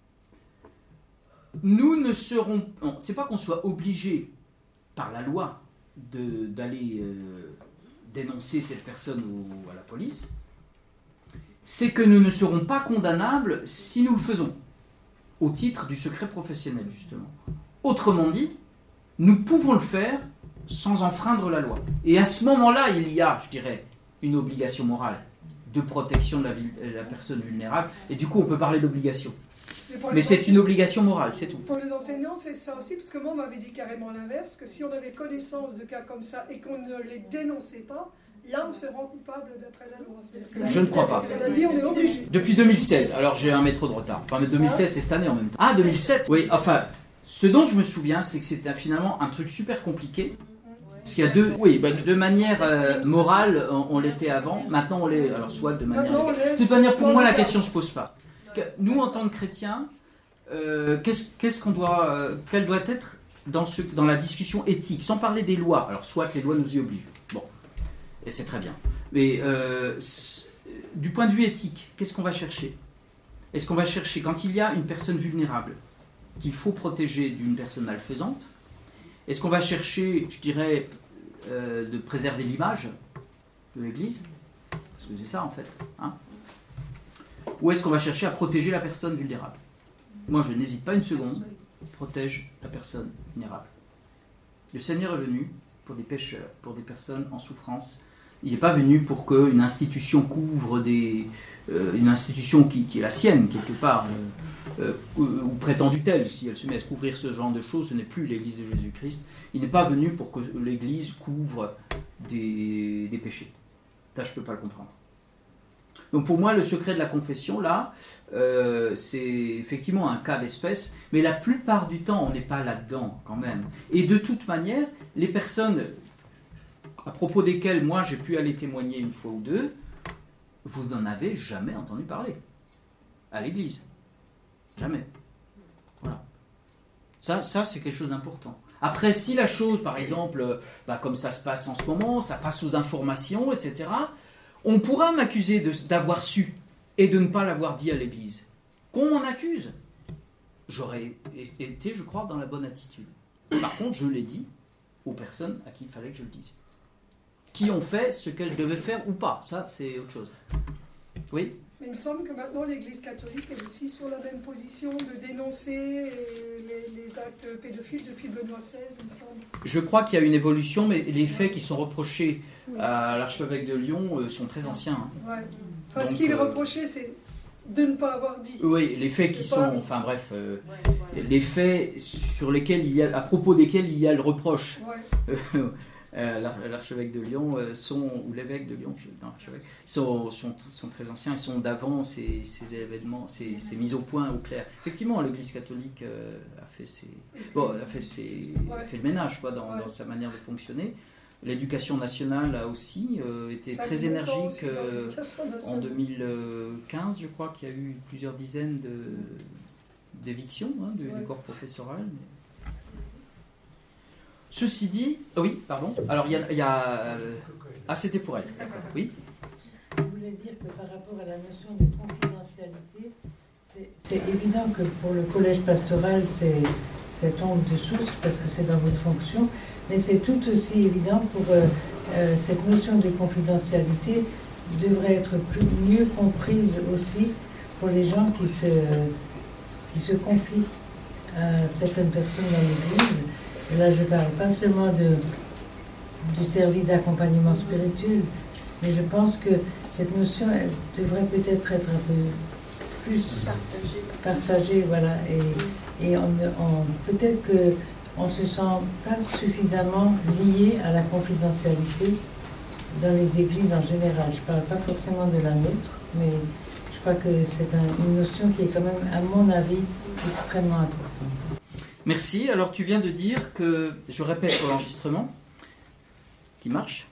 nous ne serons... Non, c'est pas qu'on soit obligé par la loi de, d'aller euh, dénoncer cette personne au, à la police, c'est que nous ne serons pas condamnables si nous le faisons, au titre du secret professionnel, justement. Autrement dit, nous pouvons le faire sans enfreindre la loi. Et à ce moment-là, il y a, je dirais, une obligation morale de protection de la, de la personne vulnérable. Et du coup, on peut parler d'obligation. Mais, Mais c'est une obligation morale, c'est tout. Pour les enseignants, c'est ça aussi, parce que moi, on m'avait dit carrément l'inverse, que si on avait connaissance de cas comme ça et qu'on ne les dénonçait pas, là, on se rend coupable d'après la loi. Que Je ne crois pas. On a dit, on est obligé. Depuis deux mille seize, alors j'ai un métro de retard. Enfin, mais deux mille seize, c'est cette année en même temps. Ah, deux mille sept, oui, enfin... Ce dont je me souviens, c'est que c'était finalement un truc super compliqué. Parce qu'il y a deux... Oui, bah, de manière euh, morale, on, on l'était avant. Maintenant, on l'est... Alors, soit de manière... De toute manière, pour moi, la question ne se pose pas. Nous, en tant que chrétiens, euh, qu'est-ce, qu'est-ce qu'on doit... Euh, quelle doit être dans, ce, dans la discussion éthique, sans parler des lois. Alors, soit que les lois nous y obligent. Bon. Et c'est très bien. Mais euh, du point de vue éthique, qu'est-ce qu'on va chercher ? Est-ce qu'on va chercher, quand il y a une personne vulnérable, qu'il faut protéger d'une personne malfaisante? Est-ce qu'on va chercher, je dirais, euh, de préserver l'image de l'Église? Parce que c'est ça, en fait. Hein, ou est-ce qu'on va chercher à protéger la personne vulnérable? Moi, je n'hésite pas une seconde. Protège la personne vulnérable. Le Seigneur est venu pour des pécheurs, pour des personnes en souffrance. Il n'est pas venu pour qu'une institution couvre des... Euh, une institution qui, qui est la sienne, quelque part... Euh, Euh, ou, ou prétendue telle, si elle se met à se couvrir ce genre de choses, ce n'est plus l'Église de Jésus-Christ. Il n'est pas venu pour que l'Église couvre des, des péchés. Ça, je ne peux pas le comprendre. Donc pour moi, le secret de la confession, là, euh, c'est effectivement un cas d'espèce, mais la plupart du temps, on n'est pas là-dedans, quand même. Et de toute manière, les personnes à propos desquelles moi j'ai pu aller témoigner une fois ou deux, vous n'en avez jamais entendu parler à l'Église. Jamais. Voilà. Ça, ça, c'est quelque chose d'important. Après, si la chose, par exemple, bah, comme ça se passe en ce moment, ça passe aux informations, et cetera, on pourra m'accuser de, d'avoir su et de ne pas l'avoir dit à l'Église. Qu'on m'en accuse, j'aurais été, je crois, dans la bonne attitude. Par contre, je l'ai dit aux personnes à qui il fallait que je le dise. Qui ont fait ce qu'elles devaient faire ou pas. Ça, c'est autre chose. Oui ? Mais il me semble que maintenant l'Église catholique est aussi sur la même position de dénoncer les, les actes pédophiles depuis Benoît seize, il me semble. Je crois qu'il y a une évolution, mais les faits qui sont reprochés à l'archevêque de Lyon euh, sont très anciens. Hein. Ouais. Parce Donc, qu'il euh, reprochait, c'est de ne pas avoir dit. Oui, les faits qui C'est pas- sont, enfin bref, euh, Ouais, voilà. les faits sur lesquels il y a, à propos desquels il y a le reproche. Ouais. Euh, l'ar- l'archevêque de Lyon euh, sont, ou l'évêque de Lyon, je- non, l'archevêque, sont, sont, sont très anciens, ils sont d'avant ces, ces événements, ces, ces mises au point au clair. Effectivement, l'Église catholique euh, a fait ses, bon, a fait ses, a fait le ménage quoi, dans, Ouais. dans sa manière de fonctionner. L'éducation nationale a aussi euh, été Ça très fait longtemps énergique aussi, dans euh, l'éducation en nationale. deux mille quinze, je crois qu'il y a eu plusieurs dizaines de, d'évictions hein, du, Ouais. du corps professoral. mais- Ceci dit, ah oui, pardon. Alors il y a, il y a, euh, ah c'était pour elle. D'accord. Oui. Je voulais dire que par rapport à la notion de confidentialité, c'est- c'est évident que pour le collège pastoral, c'est c'est tombe de source parce que c'est dans votre fonction, mais c'est tout aussi évident pour euh, euh, cette notion de confidentialité devrait être plus, mieux comprise aussi pour les gens qui se, qui se confient à certaines personnes dans l'Église. Et là, je ne parle pas seulement de, du service d'accompagnement spirituel, mais je pense que cette notion elle devrait peut-être être un peu plus Partagé. partagée, voilà. Et, et on, on- peut-être qu'on ne se sent pas suffisamment lié à la confidentialité dans les églises en général. Je ne parle pas forcément de la nôtre, mais je crois que c'est un- une notion qui est quand même, à mon avis, extrêmement importante. Merci. Alors tu viens de dire que, je répète pour l'enregistrement, qui marche.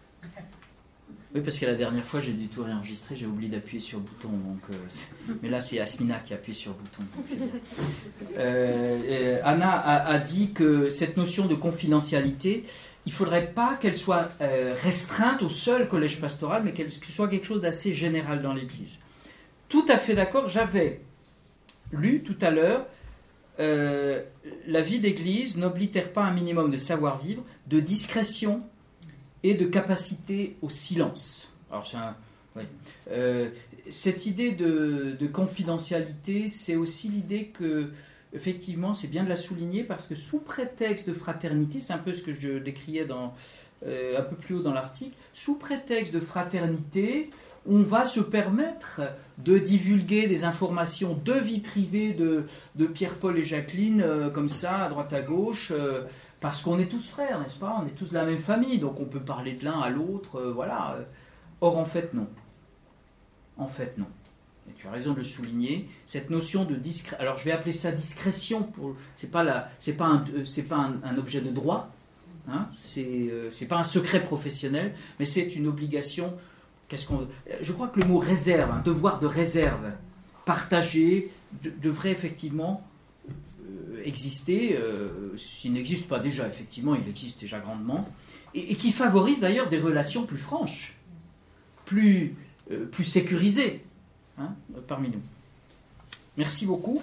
Oui, parce que la dernière fois j'ai du tout réenregistré, j'ai oublié d'appuyer sur le bouton. Donc, euh, c'est- mais là c'est Asmina qui appuie sur le bouton. Donc c'est bien. Euh, euh, Anna a, a dit que cette notion de confidentialité, il ne faudrait pas qu'elle soit euh, restreinte au seul collège pastoral, mais qu'elle soit quelque chose d'assez général dans l'Église. Tout à fait d'accord. J'avais lu tout à l'heure Euh, la vie d'église n'oblitère pas un minimum de savoir-vivre, de discrétion et de capacité au silence. Alors, c'est un, ouais. Euh, cette idée de, de confidentialité, c'est aussi l'idée que, effectivement, c'est bien de la souligner parce que sous prétexte de fraternité, c'est un peu ce que je décriais dans, euh, un peu plus haut dans l'article, sous prétexte de fraternité, on va se permettre de divulguer des informations de vie privée de, de Pierre-Paul et Jacqueline, euh, comme ça, à droite à gauche, euh, parce qu'on est tous frères, n'est-ce pas ? On est tous de la même famille, donc on peut parler de l'un à l'autre, euh, voilà. Or, en fait, non. En fait, non. Et tu as raison de le souligner. Cette notion de discrétion, alors je vais appeler ça discrétion, pour, c'est pas, la, c'est pas, un, c'est pas un, un objet de droit, hein, c'est, euh, c'est pas un secret professionnel, mais c'est une obligation. Qu'est-ce qu'on... Je crois que le mot réserve, un devoir de réserve partagé, de, devrait effectivement euh, exister. Euh, s'il n'existe pas déjà, effectivement, il existe déjà grandement, et, et qui favorise d'ailleurs des relations plus franches, plus, euh, plus sécurisées hein, parmi nous. Merci beaucoup.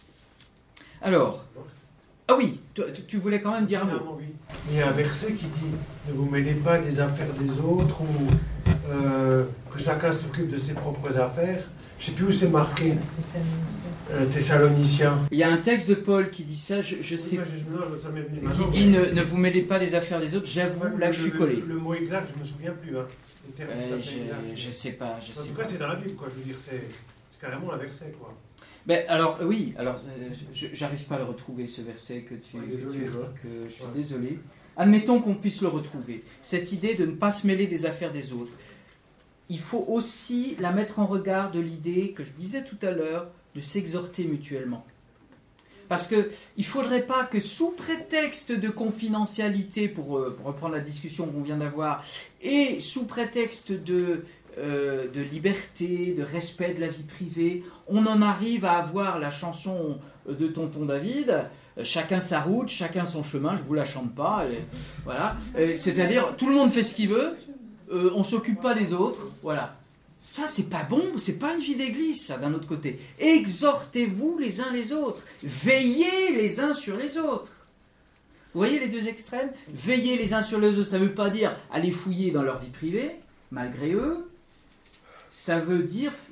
Alors, ah oui, tu, tu voulais quand même dire un mot. Oui. Il y a un verset qui dit « Ne vous mêlez pas des affaires des autres » ou euh, que chacun s'occupe de ses propres affaires. Je ne sais plus où c'est marqué. Euh, Thessaloniciens. Il y a un texte de Paul qui dit ça, je, je sais, Oui, je, non, ça m'est venu qui maintenant, dit mais- ne, ne vous mêlez pas des affaires des autres. J'avoue, Ouais, là le- je suis le- collé. Le, le mot exact, je ne me souviens plus. Hein. Le terme tout à Euh, fait exact. je, je sais pas, je En sais tout pas. cas, c'est dans la Bible, quoi. Je veux dire, c'est, c'est carrément un verset, quoi. Ben, alors oui, alors euh, je- j'arrive pas à le retrouver ce verset que tu, Ouais, que désolé, tu ouais. évoques, euh, je suis Ouais. désolé. Admettons qu'on puisse le retrouver. Cette idée de ne pas se mêler des affaires des autres. Il faut aussi la mettre en regard de l'idée que je disais tout à l'heure de s'exhorter mutuellement. Parce qu'il ne faudrait pas que sous prétexte de confidentialité, pour, euh, pour reprendre la discussion qu'on vient d'avoir, et sous prétexte de, euh, de liberté, de respect de la vie privée, on en arrive à avoir la chanson de Tonton David, euh, chacun sa route, chacun son chemin, je ne vous la chante pas, elle est- voilà. Euh, c'est-à-dire tout le monde fait ce qu'il veut, euh, on ne s'occupe pas des autres, voilà. Ça, c'est pas bon, c'est pas une vie d'église, ça, d'un autre côté. Exhortez-vous les uns les autres. Veillez les uns sur les autres. Vous voyez les deux extrêmes ? Veiller les uns sur les autres, ça ne veut pas dire aller fouiller dans leur vie privée, malgré eux. Ça veut dire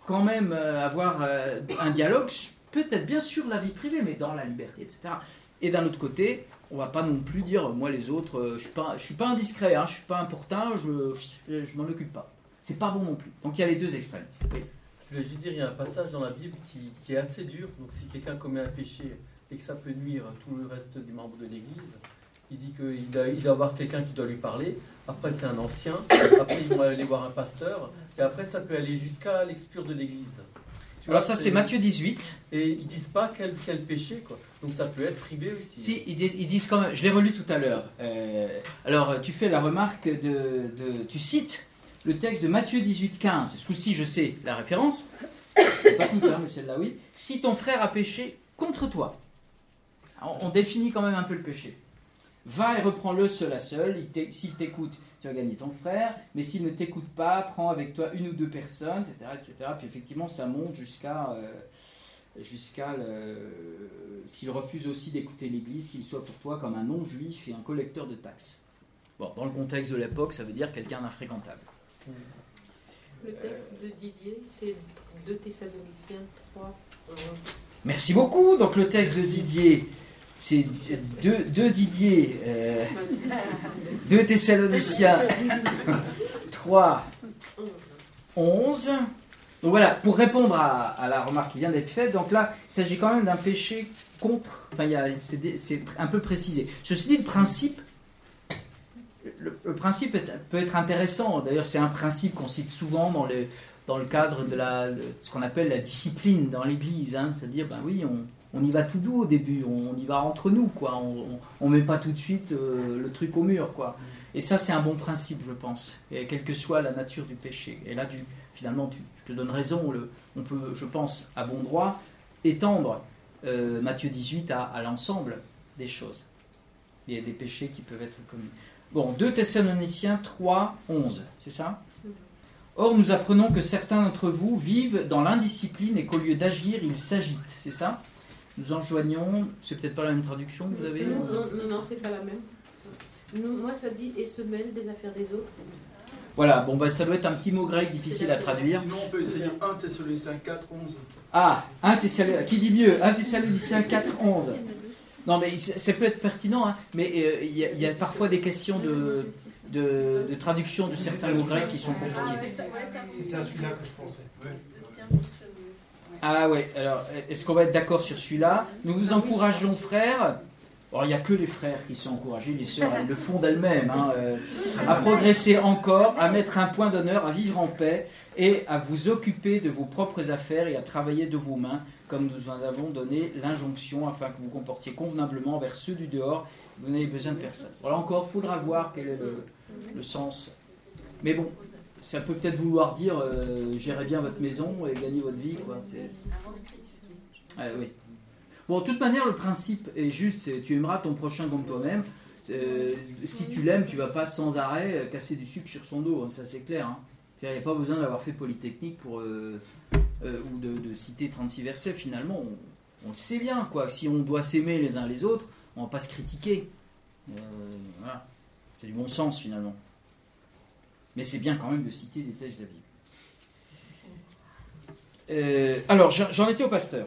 quand même euh, avoir euh, un dialogue, peut-être bien sûr la vie privée, mais dans la liberté, et cetera. Et d'un autre côté, on ne va pas non plus dire, moi les autres, euh, je ne suis, suis pas indiscret, hein, je ne suis pas importun, je ne m'en occupe pas. C'est pas bon non plus. Donc il y a les deux extrêmes. Oui. Je voulais juste dire, il y a un passage dans la Bible qui, qui est assez dur. Donc si quelqu'un commet un péché et que ça peut nuire à tout le reste des membres de l'Église, il dit qu'il doit, il doit avoir quelqu'un qui doit lui parler. Après c'est un ancien. Après ils vont aller voir un pasteur. Et après ça peut aller jusqu'à l'exclure de l'Église. Tu Alors vois, ça c'est Matthieu dix-huit. Et ils disent pas quel, quel péché, quoi. Donc ça peut être privé aussi. Si, ils, ils disent quand même, je l'ai relu tout à l'heure. Euh, alors tu fais la remarque de, de tu cites le texte de Matthieu dix-huit, quinze. Ce coup-ci, je sais la référence. C'est pas tout, hein, mais celle-là, oui. Si ton frère a péché contre toi, on, on définit quand même un peu le péché. Va et reprends-le seul à seul. S'il t'écoute, tu as gagné ton frère. Mais s'il ne t'écoute pas, prends avec toi une ou deux personnes, et cetera, et cetera. Puis effectivement, ça monte jusqu'à, euh, jusqu'à le... s'il refuse aussi d'écouter l'Église, qu'il soit pour toi comme un non-juif et un collecteur de taxes. Bon, dans le contexte de l'époque, ça veut dire quelqu'un d'infréquentable. Le texte de Didier, c'est deux Thessaloniciens trois, onze. Merci beaucoup. Donc le texte de Didier, c'est deux Didier, euh, deux Thessaloniciens trois, onze. Donc voilà, pour répondre à, à la remarque qui vient d'être faite, donc là, il s'agit quand même d'un péché contre... Enfin, il y a, c'est, c'est un peu précisé. Ceci dit, le principe... Le, le principe est, peut être intéressant. D'ailleurs, c'est un principe qu'on cite souvent dans, les, dans le cadre de, la, de ce qu'on appelle la discipline dans l'Église. Hein. C'est-à-dire, ben oui, on, on y va tout doux au début, on, on y va entre nous, quoi. On ne met pas tout de suite euh, le truc au mur, quoi. Et ça, c'est un bon principe, je pense, et quelle que soit la nature du péché. Et là, tu, finalement, tu, tu te donnes raison. Le, on peut, je pense, à bon droit, étendre euh, Matthieu dix-huit à, à l'ensemble des choses. Il y a des péchés qui peuvent être commis. Bon, deux Thessaloniciens trois, onze, c'est ça ? Or, nous apprenons que certains d'entre vous vivent dans l'indiscipline et qu'au lieu d'agir, ils s'agitent, c'est ça ? Nous enjoignons, c'est peut-être pas la même traduction que vous avez ? Non, non, non, non, c'est pas la même. Nous, moi, ça dit « et se mêlent des affaires des autres ». Voilà, bon, bah, ça doit être un petit mot grec difficile à traduire. Sinon, on peut essayer un Thessaloniciens quatre, onze. Ah, un Thessaloniciens, qui dit mieux ? un Thessaloniciens quatre, onze. Non, mais ça peut être pertinent, hein, mais il euh, y, y a parfois des questions de, de, de traduction de certains mots grecs qui sont compliqués. C'est à celui-là que je pensais. Ah ouais, alors, est-ce qu'on va être d'accord sur celui-là ? Nous vous encourageons, frères. Bon, il n'y a que les frères qui sont encouragés, les sœurs, elles le font d'elles-mêmes, hein, euh, à progresser encore, à mettre un point d'honneur, à vivre en paix et à vous occuper de vos propres affaires et à travailler de vos mains, comme nous vous avons donné l'injonction, afin que vous comportiez convenablement envers ceux du dehors. Vous n'avez besoin de personne. Voilà, encore, il faudra voir quel est le, le sens. Mais bon, ça peut peut-être vouloir dire euh, gérez bien votre maison et gagnez votre vie, quoi. C'est... Ah, oui. Bon, de toute manière, le principe est juste, c'est, tu aimeras ton prochain comme toi-même. Euh, si tu l'aimes, tu ne vas pas sans arrêt casser du sucre sur son dos, hein, ça c'est clair. Hein. Il n'y a pas besoin d'avoir fait Polytechnique pour, euh, euh, ou de, de citer trente-six versets. Finalement, on, on le sait bien, quoi. Si on doit s'aimer les uns les autres, on ne va pas se critiquer. Euh, voilà. C'est du bon sens, finalement. Mais c'est bien quand même de citer des textes de la Bible. Euh, alors, j'en étais au pasteur.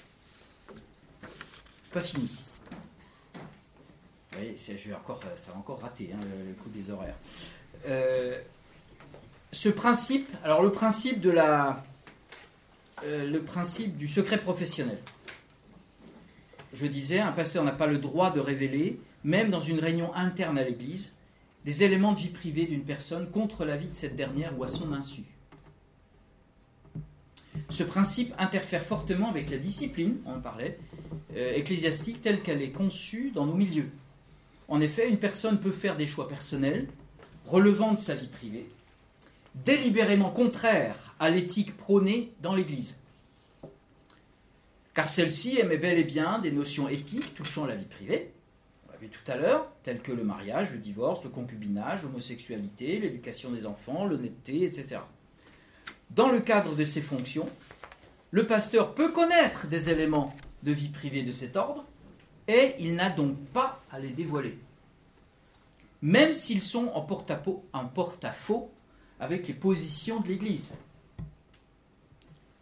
Pas fini. Vous voyez, c'est, je vais encore, ça va encore rater, hein, le, le coup des horaires. Euh, ce principe, alors le principe de la, euh, le principe du secret professionnel. Je disais, un pasteur n'a pas le droit de révéler, même dans une réunion interne à l'Église, des éléments de vie privée d'une personne contre l'avis de cette dernière ou à son insu. Ce principe interfère fortement avec la discipline, on en parlait, euh, ecclésiastique telle qu'elle est conçue dans nos milieux. En effet, une personne peut faire des choix personnels, relevant de sa vie privée, délibérément contraires à l'éthique prônée dans l'Église. Car celle-ci émet bel et bien des notions éthiques touchant la vie privée, on l'a vu tout à l'heure, telles que le mariage, le divorce, le concubinage, l'homosexualité, l'éducation des enfants, l'honnêteté, et cetera. Dans le cadre de ses fonctions, le pasteur peut connaître des éléments de vie privée de cet ordre et il n'a donc pas à les dévoiler, même s'ils sont en porte-à-faux, en porte-à-faux avec les positions de l'Église.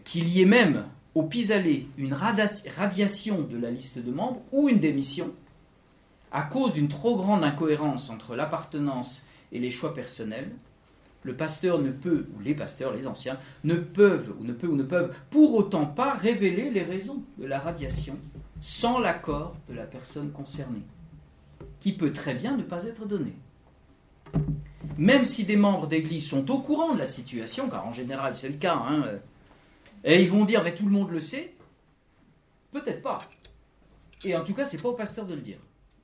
qu'il y ait même au pis-aller une radiation de la liste de membres ou une démission à cause d'une trop grande incohérence entre l'appartenance et les choix personnels, le pasteur ne peut, ou les pasteurs, les anciens, ne peuvent ou ne peuvent ou ne peuvent pour autant pas révéler les raisons de la radiation sans l'accord de la personne concernée, qui peut très bien ne pas être donné. Même si des membres d'église sont au courant de la situation, car en général c'est le cas, hein, et ils vont dire mais tout le monde le sait, peut-être pas. Et en tout cas, c'est pas au pasteur de le dire.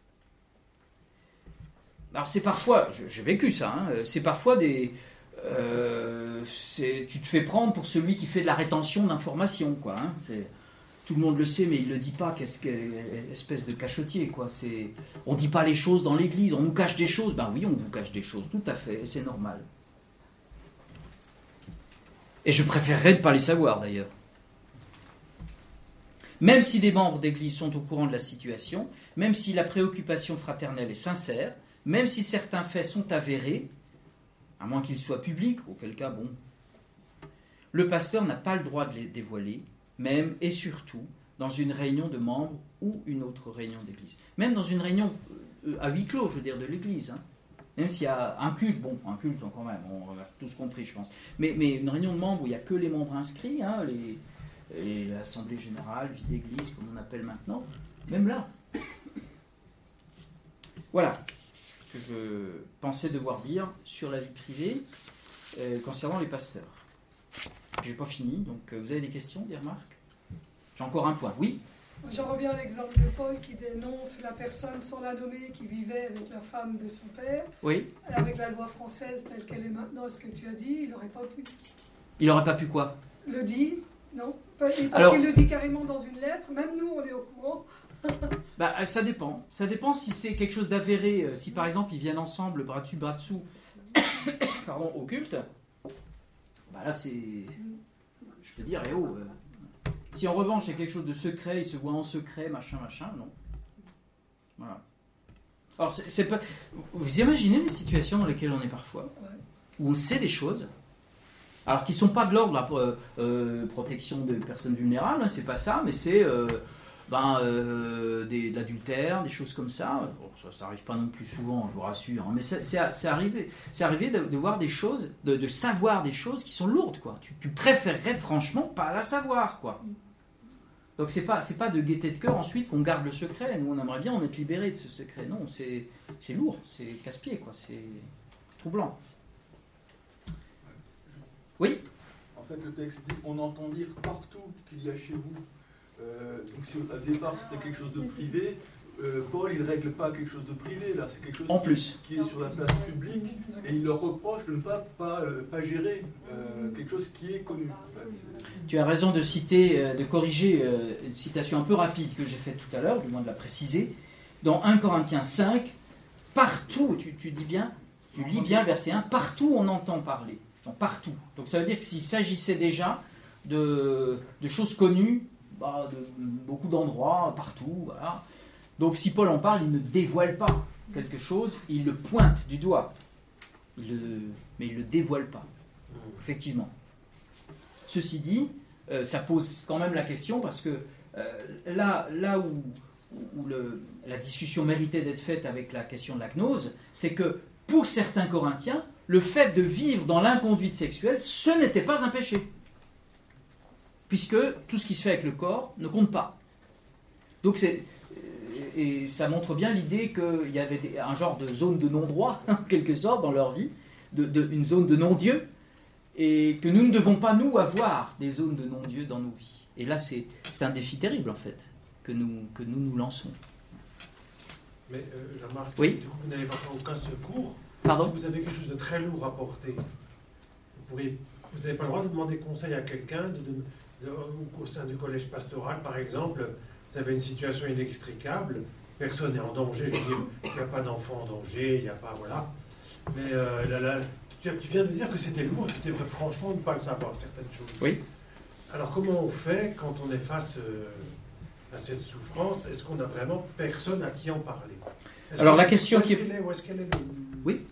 Alors c'est parfois, j'ai vécu ça, hein, c'est parfois des... Euh, c'est, tu te fais prendre pour celui qui fait de la rétention d'informations, quoi. Hein, c'est, tout le monde le sait, mais il ne le dit pas, qu'est-ce que, espèce de cachotier, quoi. C'est, on ne dit pas les choses dans l'église, on nous cache des choses. Ben oui, on vous cache des choses, tout à fait, et c'est normal. Et je préférerais ne pas les savoir, d'ailleurs. Même si des membres d'église sont au courant de la situation, même si la préoccupation fraternelle est sincère, même si certains faits sont avérés, à moins qu'ils soient publics, auquel cas, bon, le pasteur n'a pas le droit de les dévoiler, même et surtout dans une réunion de membres ou une autre réunion d'église. Même dans une réunion à huis clos, je veux dire, de l'église. Hein. Même s'il y a un culte, bon, un culte quand même, on a tous compris, je pense. Mais, mais une réunion de membres où il n'y a que les membres inscrits, hein, les, les, l'assemblée générale, vie d'église, comme on appelle maintenant, même là. Voilà. Que je pensais devoir dire sur la vie privée euh, concernant les pasteurs. Je n'ai pas fini, donc euh, vous avez des questions, des remarques? J'ai encore un point, oui? J'en reviens à l'exemple de Paul qui dénonce la personne sans la nommer qui vivait avec la femme de son père. Oui. Avec la loi française telle qu'elle est maintenant, ce que tu as dit, il n'aurait pas pu. Il n'aurait pas pu quoi? Le dit, non? Parce Alors, qu'il le dit carrément dans une lettre, même nous on est au courant. Bah, ça dépend. Ça dépend si c'est quelque chose d'avéré. Si par exemple ils viennent ensemble, bras dessus, bras dessous, pardon, au culte, bah là c'est. Je peux dire, eh oh. Euh, si en revanche il y a quelque chose de secret, ils se voient en secret, machin, machin, non. Voilà. Alors c'est, c'est pas. Vous imaginez les situations dans lesquelles on est parfois, où on sait des choses, alors qui ne sont pas de l'ordre de la euh, euh, protection de personnes vulnérables, hein, c'est pas ça, mais c'est. Euh, Ben, euh, des, de l'adultère, des choses comme ça. Bon, ça n'arrive pas non plus souvent, je vous rassure. Hein, mais c'est, c'est, c'est arrivé, c'est arrivé de, de voir des choses, de, de savoir des choses qui sont lourdes, quoi. Tu, tu préférerais franchement pas la savoir, quoi. Donc c'est pas, c'est pas de gaieté de cœur ensuite qu'on garde le secret. Nous, on aimerait bien en être libérés de ce secret. Non, c'est, c'est lourd, c'est casse-pied, quoi. C'est troublant. Oui? En fait, le texte dit on entend dire partout qu'il y a chez vous. Euh, donc si au départ c'était quelque chose de privé, euh, Paul il ne règle pas quelque chose de privé, là c'est quelque chose en qui, plus. qui est sur la place publique et il leur reproche de ne pas, pas, euh, pas gérer euh, quelque chose qui est connu. En fait, c'est... Tu as raison de citer, de corriger euh, une citation un peu rapide que j'ai faite tout à l'heure, du moins de la préciser. Dans un Corinthiens cinq, partout, tu, tu dis bien, tu lis bien le verset un, partout on entend parler. Donc, partout. Donc ça veut dire que s'il s'agissait déjà de, de choses connues, bah, de beaucoup d'endroits, partout, voilà. Donc si Paul en parle, il ne dévoile pas quelque chose, il le pointe du doigt, il le, mais il ne le dévoile pas, effectivement. Ceci dit, euh, ça pose quand même la question, parce que euh, là, là où, où le, la discussion méritait d'être faite avec la question de la gnose, c'est que pour certains Corinthiens, le fait de vivre dans l'inconduite sexuelle, ce n'était pas un péché. Puisque tout ce qui se fait avec le corps ne compte pas. Donc c'est, et ça montre bien l'idée qu'il y avait des, un genre de zone de non-droit, en quelque sorte, dans leur vie, de, de, une zone de non-Dieu, et que nous ne devons pas, nous, avoir des zones de non-Dieu dans nos vies. Et là, c'est, c'est un défi terrible, en fait, que nous que nous, nous lançons. Mais euh, Jean-Marc, oui? Du coup, vous n'avez pas aucun secours. Pardon? Si vous avez quelque chose de très lourd à porter, vous pourriez, vous n'avez pas le droit de demander conseil à quelqu'un, de, de au sein du collège pastoral, par exemple, vous avez une situation inextricable, personne n'est en danger, je veux dire, il n'y a pas d'enfant en danger, il n'y a pas, voilà. Mais euh, là, là, tu, tu viens de dire que c'était lourd, et que tu devrais franchement ne pas le savoir, certaines choses. Oui. Alors comment on fait quand on est face euh, à cette souffrance? Est-ce qu'on n'a vraiment personne à qui en parler? Est-ce Alors que, la question où est-ce qui... qu'elle est, où est-ce qu'elle est le... Oui. Ouais.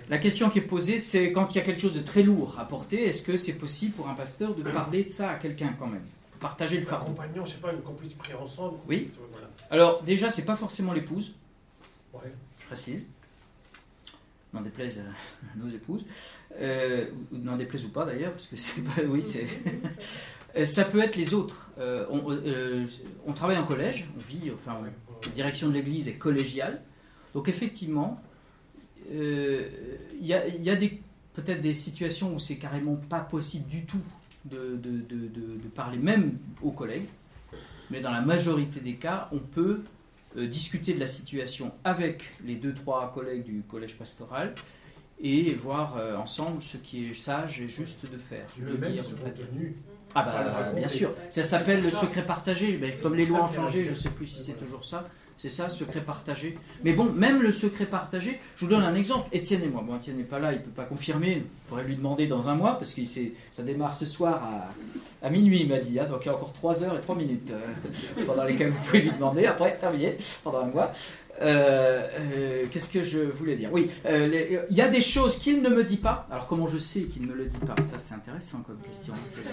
La question qui est posée, c'est quand il y a quelque chose de très lourd à porter, est-ce que c'est possible pour un pasteur de parler de ça à quelqu'un quand même? Partager le Un fardeau. compagnon, je sais pas, qu'on puisse prier ensemble. Oui. Voilà. Alors, déjà, c'est pas forcément l'épouse, Ouais. je précise. N'en déplaise à nos épouses. Euh, ou n'en déplaise ou pas d'ailleurs, parce que c'est pas. Oui, c'est. Ça peut être les autres. Euh, on, euh, on travaille en collège, on vit, enfin, la direction de l'église est collégiale. Donc, effectivement, il euh, y a, y a des, peut-être des situations où c'est carrément pas possible du tout de, de, de, de, de parler même aux collègues. Mais dans la majorité des cas, on peut euh, discuter de la situation avec les deux, trois collègues du collège pastoral et voir euh, ensemble ce qui est sage et juste de faire. Dieu de même dire, seront de dire. tenus. Ah bah bien sûr, ça s'appelle le secret partagé. Ben, comme les lois ont changé, je ne sais plus si c'est toujours ça. C'est ça, secret partagé. Mais bon, même le secret partagé, je vous donne un exemple. Étienne et moi, bon, Étienne n'est pas là, il ne peut pas confirmer. On pourrait lui demander dans un mois, parce que ça démarre ce soir à, à minuit, il m'a dit. Hein, donc il y a encore trois heures et trois minutes euh, pendant lesquelles vous pouvez lui demander. Après, terminé, pendant un mois. Euh, euh, qu'est-ce que je voulais dire? Oui, il euh, y a des choses qu'il ne me dit pas. Alors comment je sais qu'il ne me le dit pas? Ça c'est intéressant comme question.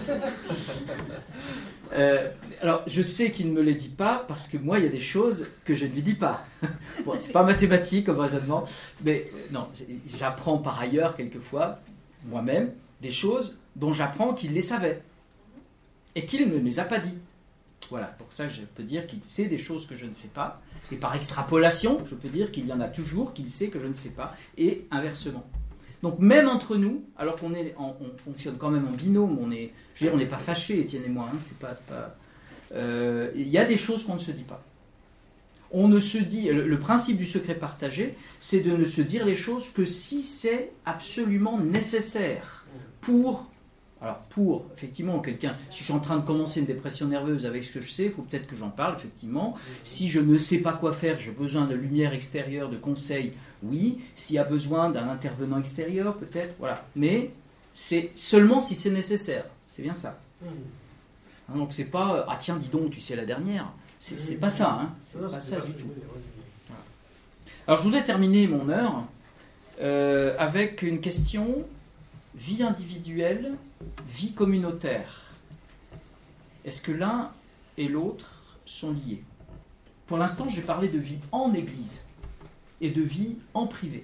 euh, alors je sais qu'il ne me les dit pas parce que moi il y a des choses que je ne lui dis pas. Bon, c'est pas mathématique comme raisonnement, mais euh, non, j'apprends par ailleurs quelquefois moi-même des choses dont j'apprends qu'il les savait et qu'il ne les a pas dit. Voilà, pour ça je peux dire qu'il sait des choses que je ne sais pas. Et par extrapolation, je peux dire qu'il y en a toujours qu'il sait que je ne sais pas, et inversement. Donc même entre nous, alors qu'on est, on, on fonctionne quand même en binôme, on est, je veux dire, on n'est pas fâchés, Étienne et moi, hein, c'est pas, c'est pas, euh, il y a des choses qu'on ne se dit pas. On ne se dit, le, le principe du secret partagé, c'est de ne se dire les choses que si c'est absolument nécessaire pour. Alors pour, effectivement, quelqu'un, si je suis en train de commencer une dépression nerveuse avec ce que je sais, il faut peut-être que j'en parle, effectivement. Si je ne sais pas quoi faire, j'ai besoin de lumière extérieure, de conseils, oui. S'il y a besoin d'un intervenant extérieur, peut-être, voilà. Mais c'est seulement si c'est nécessaire. C'est bien ça. Hein, donc c'est pas, ah tiens, dis donc, tu sais la dernière. C'est, c'est pas ça, hein. C'est pas ça du tout. Voilà. Alors je voudrais terminer mon heure euh, avec une question, vie individuelle, vie communautaire. Est-ce que l'un et l'autre sont liés? Pour l'instant, j'ai parlé de vie en Église et de vie en privé.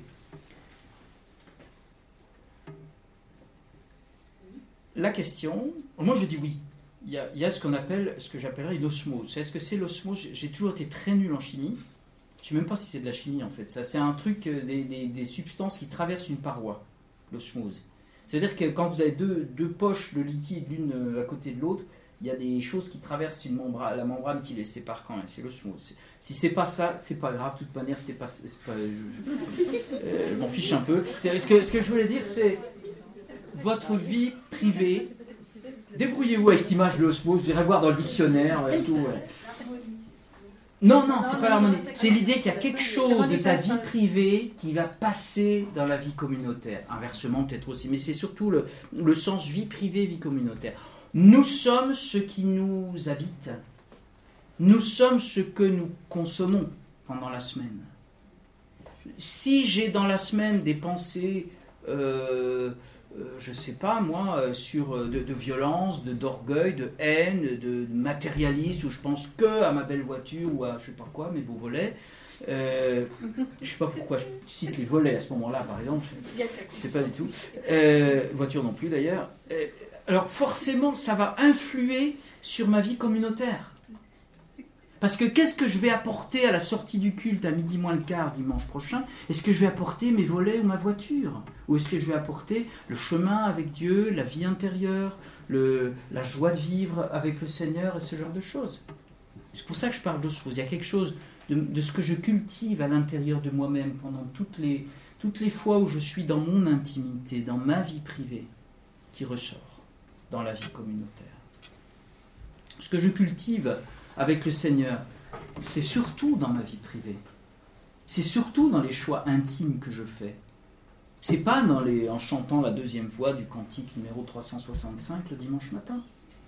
La question, moi je dis oui. Il y a, il y a ce qu'on appelle, ce que j'appellerais une osmose. Est-ce que c'est l'osmose? J'ai toujours été très nul en chimie. Je ne sais même pas si c'est de la chimie en fait. Ça, c'est un truc, des, des, des substances qui traversent une paroi, l'osmose. C'est-à-dire que quand vous avez deux, deux poches de liquide l'une à côté de l'autre, il y a des choses qui traversent une membrane, la membrane qui les sépare quand même. C'est l'osmose. Si c'est pas ça, c'est pas grave. De toute manière, c'est pas. C'est pas je, euh, je m'en fiche un peu. Ce que, ce que je voulais dire, c'est votre vie privée. Débrouillez-vous avec cette image de l'osmose. Vous irez voir dans le dictionnaire. Et tout, ouais. Non, non, c'est pas l'harmonie. C'est l'idée qu'il y a quelque chose de ta vie privée qui va passer dans la vie communautaire. Inversement, peut-être aussi. Mais c'est surtout le, le sens vie privée, vie communautaire. Nous sommes ce qui nous habite. Nous sommes ce que nous consommons pendant la semaine. Si j'ai dans la semaine des pensées, euh, euh, je ne sais pas moi, sur de, de violence, de, d'orgueil, de haine, de, de matérialisme, où je pense que à ma belle voiture ou à je ne sais pas quoi, mes beaux volets. Euh, je ne sais pas pourquoi je cite les volets à ce moment-là, par exemple. Je ne sais pas du tout. Euh, voiture non plus d'ailleurs. Euh, alors forcément, ça va influer sur ma vie communautaire. Parce que qu'est-ce que je vais apporter à la sortie du culte à midi moins le quart dimanche prochain? Est-ce que je vais apporter mes volets ou ma voiture? Ou est-ce que je vais apporter le chemin avec Dieu, la vie intérieure, le, la joie de vivre avec le Seigneur et ce genre de choses? C'est pour ça que je parle d'osmose. Il y a quelque chose de, de ce que je cultive à l'intérieur de moi-même pendant toutes les, toutes les fois où je suis dans mon intimité, dans ma vie privée, qui ressort dans la vie communautaire. Ce que je cultive avec le Seigneur, c'est surtout dans ma vie privée. C'est surtout dans les choix intimes que je fais. C'est pas dans les, en chantant la deuxième voix du cantique numéro trois cent soixante-cinq le dimanche matin.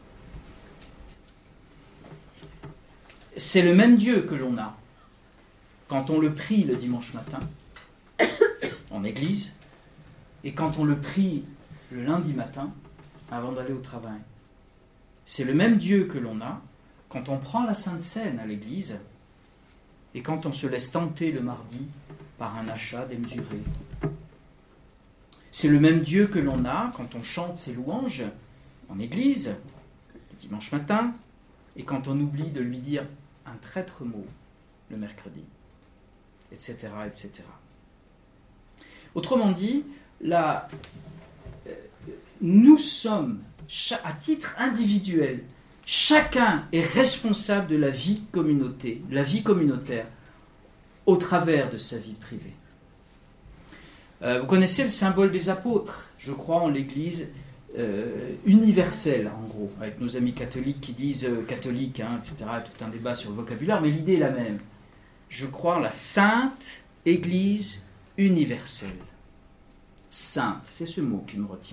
C'est le même Dieu que l'on a quand on le prie le dimanche matin, en église, et quand on le prie le lundi matin avant d'aller au travail. C'est le même Dieu que l'on a quand on prend la Sainte Seine à l'église et quand on se laisse tenter le mardi par un achat démesuré. C'est le même Dieu que l'on a quand on chante ses louanges en église le dimanche matin et quand on oublie de lui dire un traître mot le mercredi, et cetera, et cetera. Autrement dit, la, euh, nous sommes, à titre individuel, chacun est responsable de la vie communauté, la vie communautaire, au travers de sa vie privée. Euh, vous connaissez le symbole des apôtres, je crois, en l'Église euh, universelle, en gros, avec nos amis catholiques qui disent euh, catholiques, hein, et cetera, tout un débat sur le vocabulaire, mais l'idée est la même. Je crois en la Sainte Église universelle. Sainte, c'est ce mot qui me retient.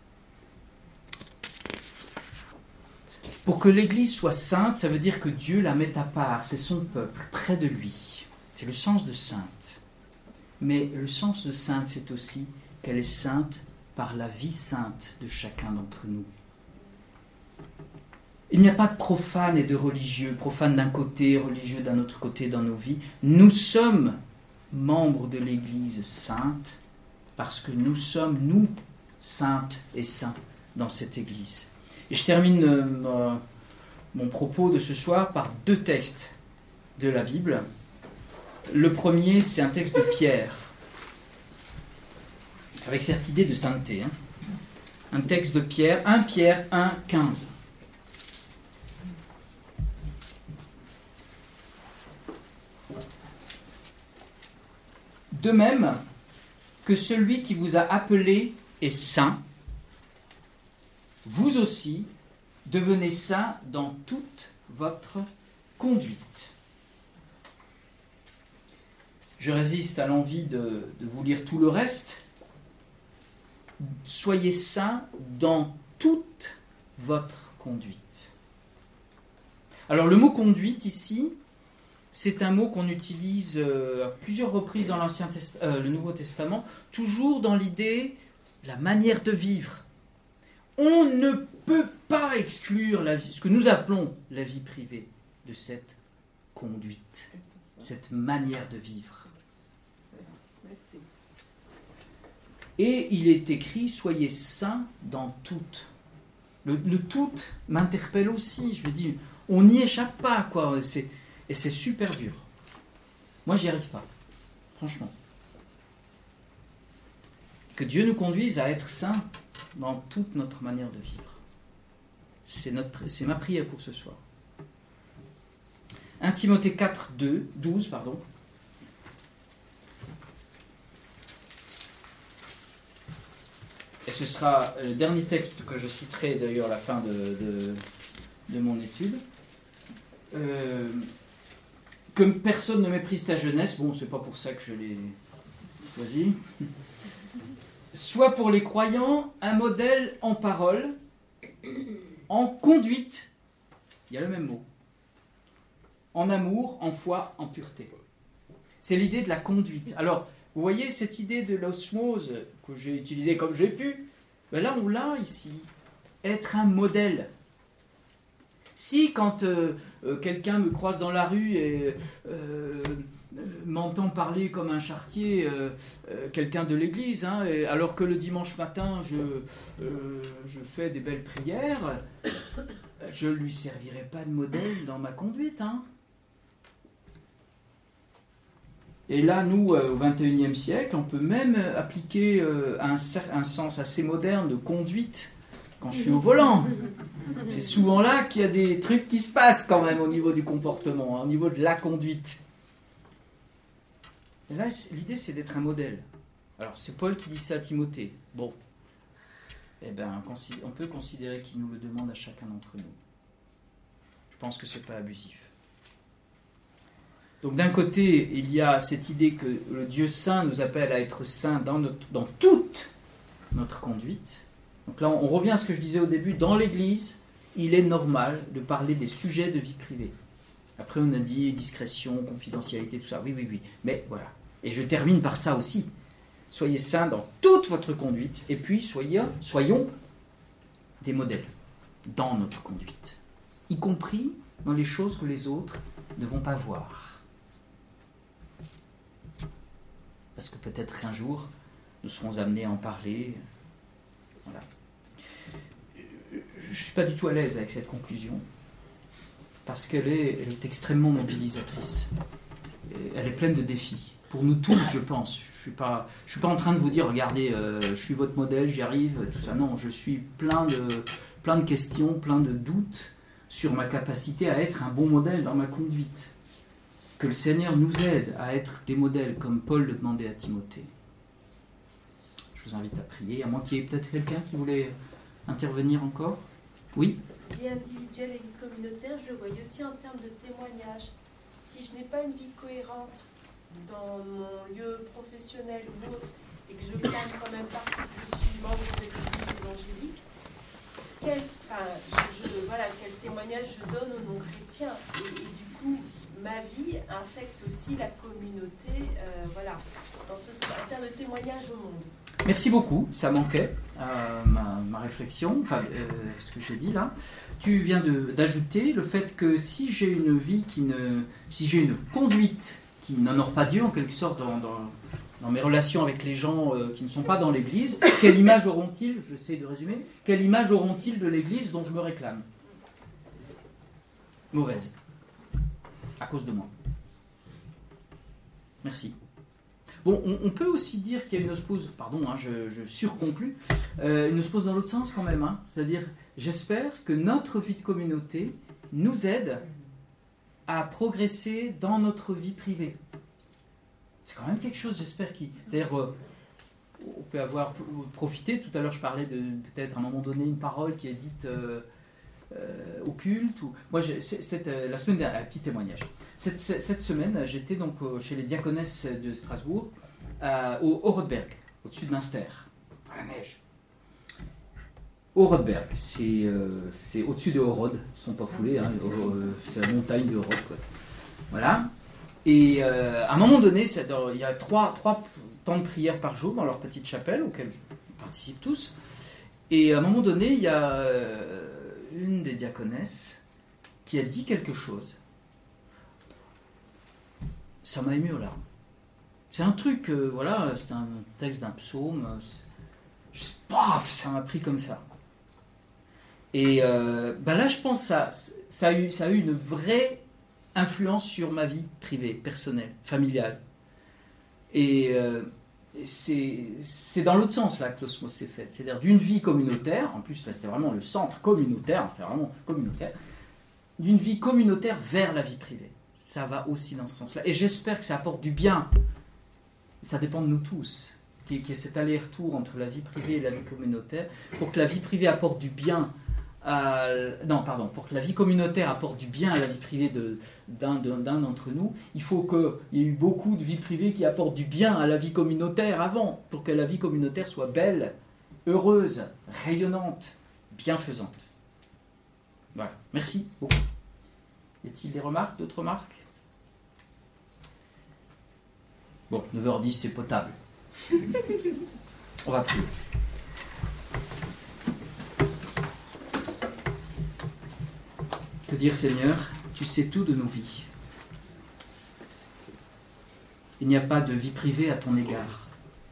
Pour que l'Église soit sainte, ça veut dire que Dieu la met à part, c'est son peuple, près de lui. C'est le sens de sainte. Mais le sens de sainte, c'est aussi qu'elle est sainte par la vie sainte de chacun d'entre nous. Il n'y a pas de profane et de religieux, profane d'un côté, religieux d'un autre côté dans nos vies. Nous sommes membres de l'Église sainte parce que nous sommes, nous, saintes et saints dans cette Église. Et je termine euh, mon propos de ce soir par deux textes de la Bible. Le premier, c'est un texte de Pierre, avec cette idée de sainteté. Hein. Un texte de Pierre, premier Pierre un, quinze. De même que celui qui vous a appelé est saint, vous aussi devenez saints dans toute votre conduite. Je résiste à l'envie de, de vous lire tout le reste. Soyez saints dans toute votre conduite. Alors le mot conduite ici, c'est un mot qu'on utilise euh, à plusieurs reprises dans l'Ancien Test- euh, le Nouveau Testament, toujours dans l'idée de la manière de vivre. On ne peut pas exclure la vie, ce que nous appelons la vie privée, de cette conduite, cette manière de vivre. Et il est écrit, soyez saints dans toutes. Le, le tout m'interpelle aussi. Je me dis, on n'y échappe pas, quoi. C'est, et c'est super dur. Moi, j'y arrive pas, franchement. Que Dieu nous conduise à être saints dans toute notre manière de vivre. C'est, notre, c'est ma prière pour ce soir. premier Timothée quatre, deux, douze, pardon. Et ce sera le dernier texte que je citerai d'ailleurs à la fin de, de, de mon étude. Euh, que personne ne méprise ta jeunesse, bon, c'est pas pour ça que je l'ai choisi. Soit pour les croyants un modèle en parole, en conduite, il y a le même mot, en amour, en foi, en pureté. C'est l'idée de la conduite. Alors, vous voyez cette idée de l'osmose que j'ai utilisée comme j'ai pu, ben là on l'a ici, être un modèle. Si quand euh, euh, quelqu'un me croise dans la rue et euh, m'entend parler comme un charretier, euh, euh, quelqu'un de l'église, hein, et alors que le dimanche matin je, euh, je fais des belles prières, je ne lui servirai pas de modèle dans ma conduite, hein. Et là, nous, euh, au vingt et unième siècle, on peut même appliquer euh, un, un sens assez moderne de conduite quand je suis au volant. C'est souvent là qu'il y a des trucs qui se passent quand même au niveau du comportement, hein, au niveau de la conduite. Et là, l'idée, c'est d'être un modèle. Alors, c'est Paul qui dit ça à Timothée. Bon, eh ben, on peut considérer qu'il nous le demande à chacun d'entre nous. Je pense que c'est pas abusif. Donc d'un côté, il y a cette idée que le Dieu saint nous appelle à être saints dans, notre, dans toute notre conduite. Donc là, on revient à ce que je disais au début. Dans l'Église, il est normal de parler des sujets de vie privée. Après, on a dit discrétion, confidentialité, tout ça. Oui, oui, oui. Mais voilà. Et je termine par ça aussi. Soyez saints dans toute votre conduite, et puis soyez, soyons des modèles dans notre conduite, y compris dans les choses que les autres ne vont pas voir. Parce que peut-être qu'un jour, nous serons amenés à en parler. Voilà. Je ne suis pas du tout à l'aise avec cette conclusion, parce qu'elle est, elle est extrêmement mobilisatrice. Elle est pleine de défis. Pour nous tous, je pense. Je ne suis pas, je suis pas en train de vous dire, regardez, euh, je suis votre modèle, j'y arrive, tout ça. Non, je suis plein de, plein de questions, plein de doutes sur ma capacité à être un bon modèle dans ma conduite. Que le Seigneur nous aide à être des modèles, comme Paul le demandait à Timothée. Je vous invite à prier, à moins qu'il y ait peut-être quelqu'un qui voulait intervenir encore. Oui ? Vie individuelle et vie communautaire, je le voyais aussi en termes de témoignage. Si je n'ai pas une vie cohérente dans mon lieu professionnel ou autre, et que je clame quand même partout que je suis membre de l'église évangélique, quel, enfin, je, je, voilà, quel témoignage je donne aux non-chrétiens. Et, et du coup, ma vie infecte aussi la communauté, euh, voilà, dans ce, en termes de témoignage au monde. Merci beaucoup, ça manquait à ma, ma réflexion, enfin euh, ce que j'ai dit là. Tu viens de, d'ajouter le fait que si j'ai une vie qui ne, si j'ai une conduite qui n'honore pas Dieu en quelque sorte dans, dans, dans mes relations avec les gens euh, qui ne sont pas dans l'Église, quelle image auront-ils, j'essaie de résumer, quelle image auront-ils de l'Église dont je me réclame ? Mauvaise, à cause de moi. Merci. Bon, on, on peut aussi dire qu'il y a une osmose, pardon, hein, je, je surconclus, euh, une osmose dans l'autre sens quand même, hein, c'est-à-dire, j'espère que notre vie de communauté nous aide à progresser dans notre vie privée. C'est quand même quelque chose, j'espère, qui... C'est-à-dire, euh, on peut avoir profité, tout à l'heure je parlais de peut-être à un moment donné une parole qui est dite euh, euh, au culte, ou... Moi, je, c'est, c'est, euh, la semaine dernière, un petit témoignage. Cette, cette semaine, j'étais donc chez les diaconesses de Strasbourg, euh, au Orodberg, au-dessus de Münster, dans la neige. Orodberg, c'est, euh, c'est au-dessus de Orod, ils ne sont pas foulés, hein, euh, c'est la montagne de Orod, quoi. Voilà. Et euh, à un moment donné, c'est dans, il y a trois, trois temps de prière par jour dans leur petite chapelle, auxquelles on participe tous. Et à un moment donné, il y a euh, une des diaconesses qui a dit quelque chose. Ça m'a ému aux larmes. C'est un truc, euh, voilà, c'est un texte d'un psaume. Je, paf, ça m'a pris comme ça. Et euh, ben là, je pense que ça, ça, a eu, ça a eu une vraie influence sur ma vie privée, personnelle, familiale. Et euh, c'est, c'est dans l'autre sens là que l'osmose s'est faite. C'est-à-dire d'une vie communautaire, en plus là c'était vraiment le centre communautaire, c'était vraiment communautaire, d'une vie communautaire vers la vie privée. Ça va aussi dans ce sens-là. Et j'espère que ça apporte du bien. Ça dépend de nous tous. Qu'il y ait cet aller-retour entre la vie privée et la vie communautaire. Pour que la vie privée apporte du bien à... Non, pardon. Pour que la vie communautaire apporte du bien à la vie privée de, d'un, d'un, d'un d'entre nous, il faut qu'il y ait eu beaucoup de vie privée qui apportent du bien à la vie communautaire avant. Pour que la vie communautaire soit belle, heureuse, rayonnante, bienfaisante. Voilà. Merci beaucoup. Y a-t-il des remarques, d'autres remarques ? Bon, neuf heures dix, c'est potable. On va prier. Que dire, Seigneur ? Tu sais tout de nos vies. Il n'y a pas de vie privée à ton égard.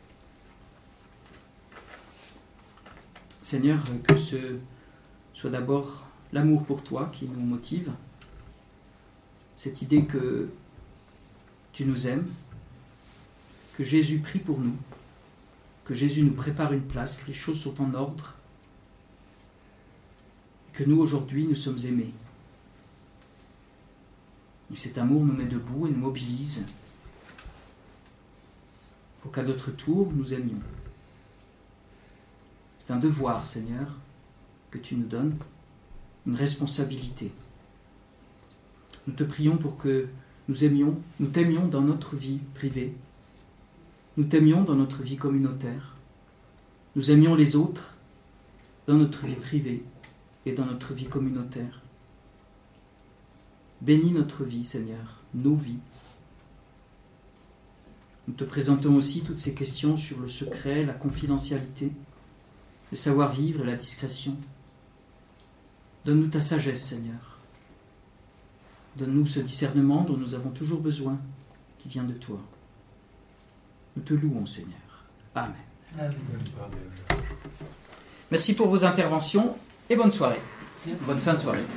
Seigneur, que ce soit d'abord l'amour pour toi qui nous motive, cette idée que tu nous aimes, que Jésus prie pour nous, que Jésus nous prépare une place, que les choses sont en ordre, et que nous, aujourd'hui, nous sommes aimés. Et cet amour nous met debout et nous mobilise pour qu'à notre tour, nous aimions. C'est un devoir, Seigneur, que tu nous donnes, une responsabilité. Nous te prions pour que nous aimions, nous t'aimions dans notre vie privée, nous t'aimions dans notre vie communautaire, nous aimions les autres dans notre vie privée et dans notre vie communautaire. Bénis notre vie, Seigneur, nos vies. Nous te présentons aussi toutes ces questions sur le secret, la confidentialité, le savoir-vivre et la discrétion. Donne-nous ta sagesse, Seigneur. Donne-nous ce discernement dont nous avons toujours besoin, qui vient de toi. Nous te louons, Seigneur. Amen. Amen. Merci pour vos interventions et bonne soirée. Bonne fin de soirée.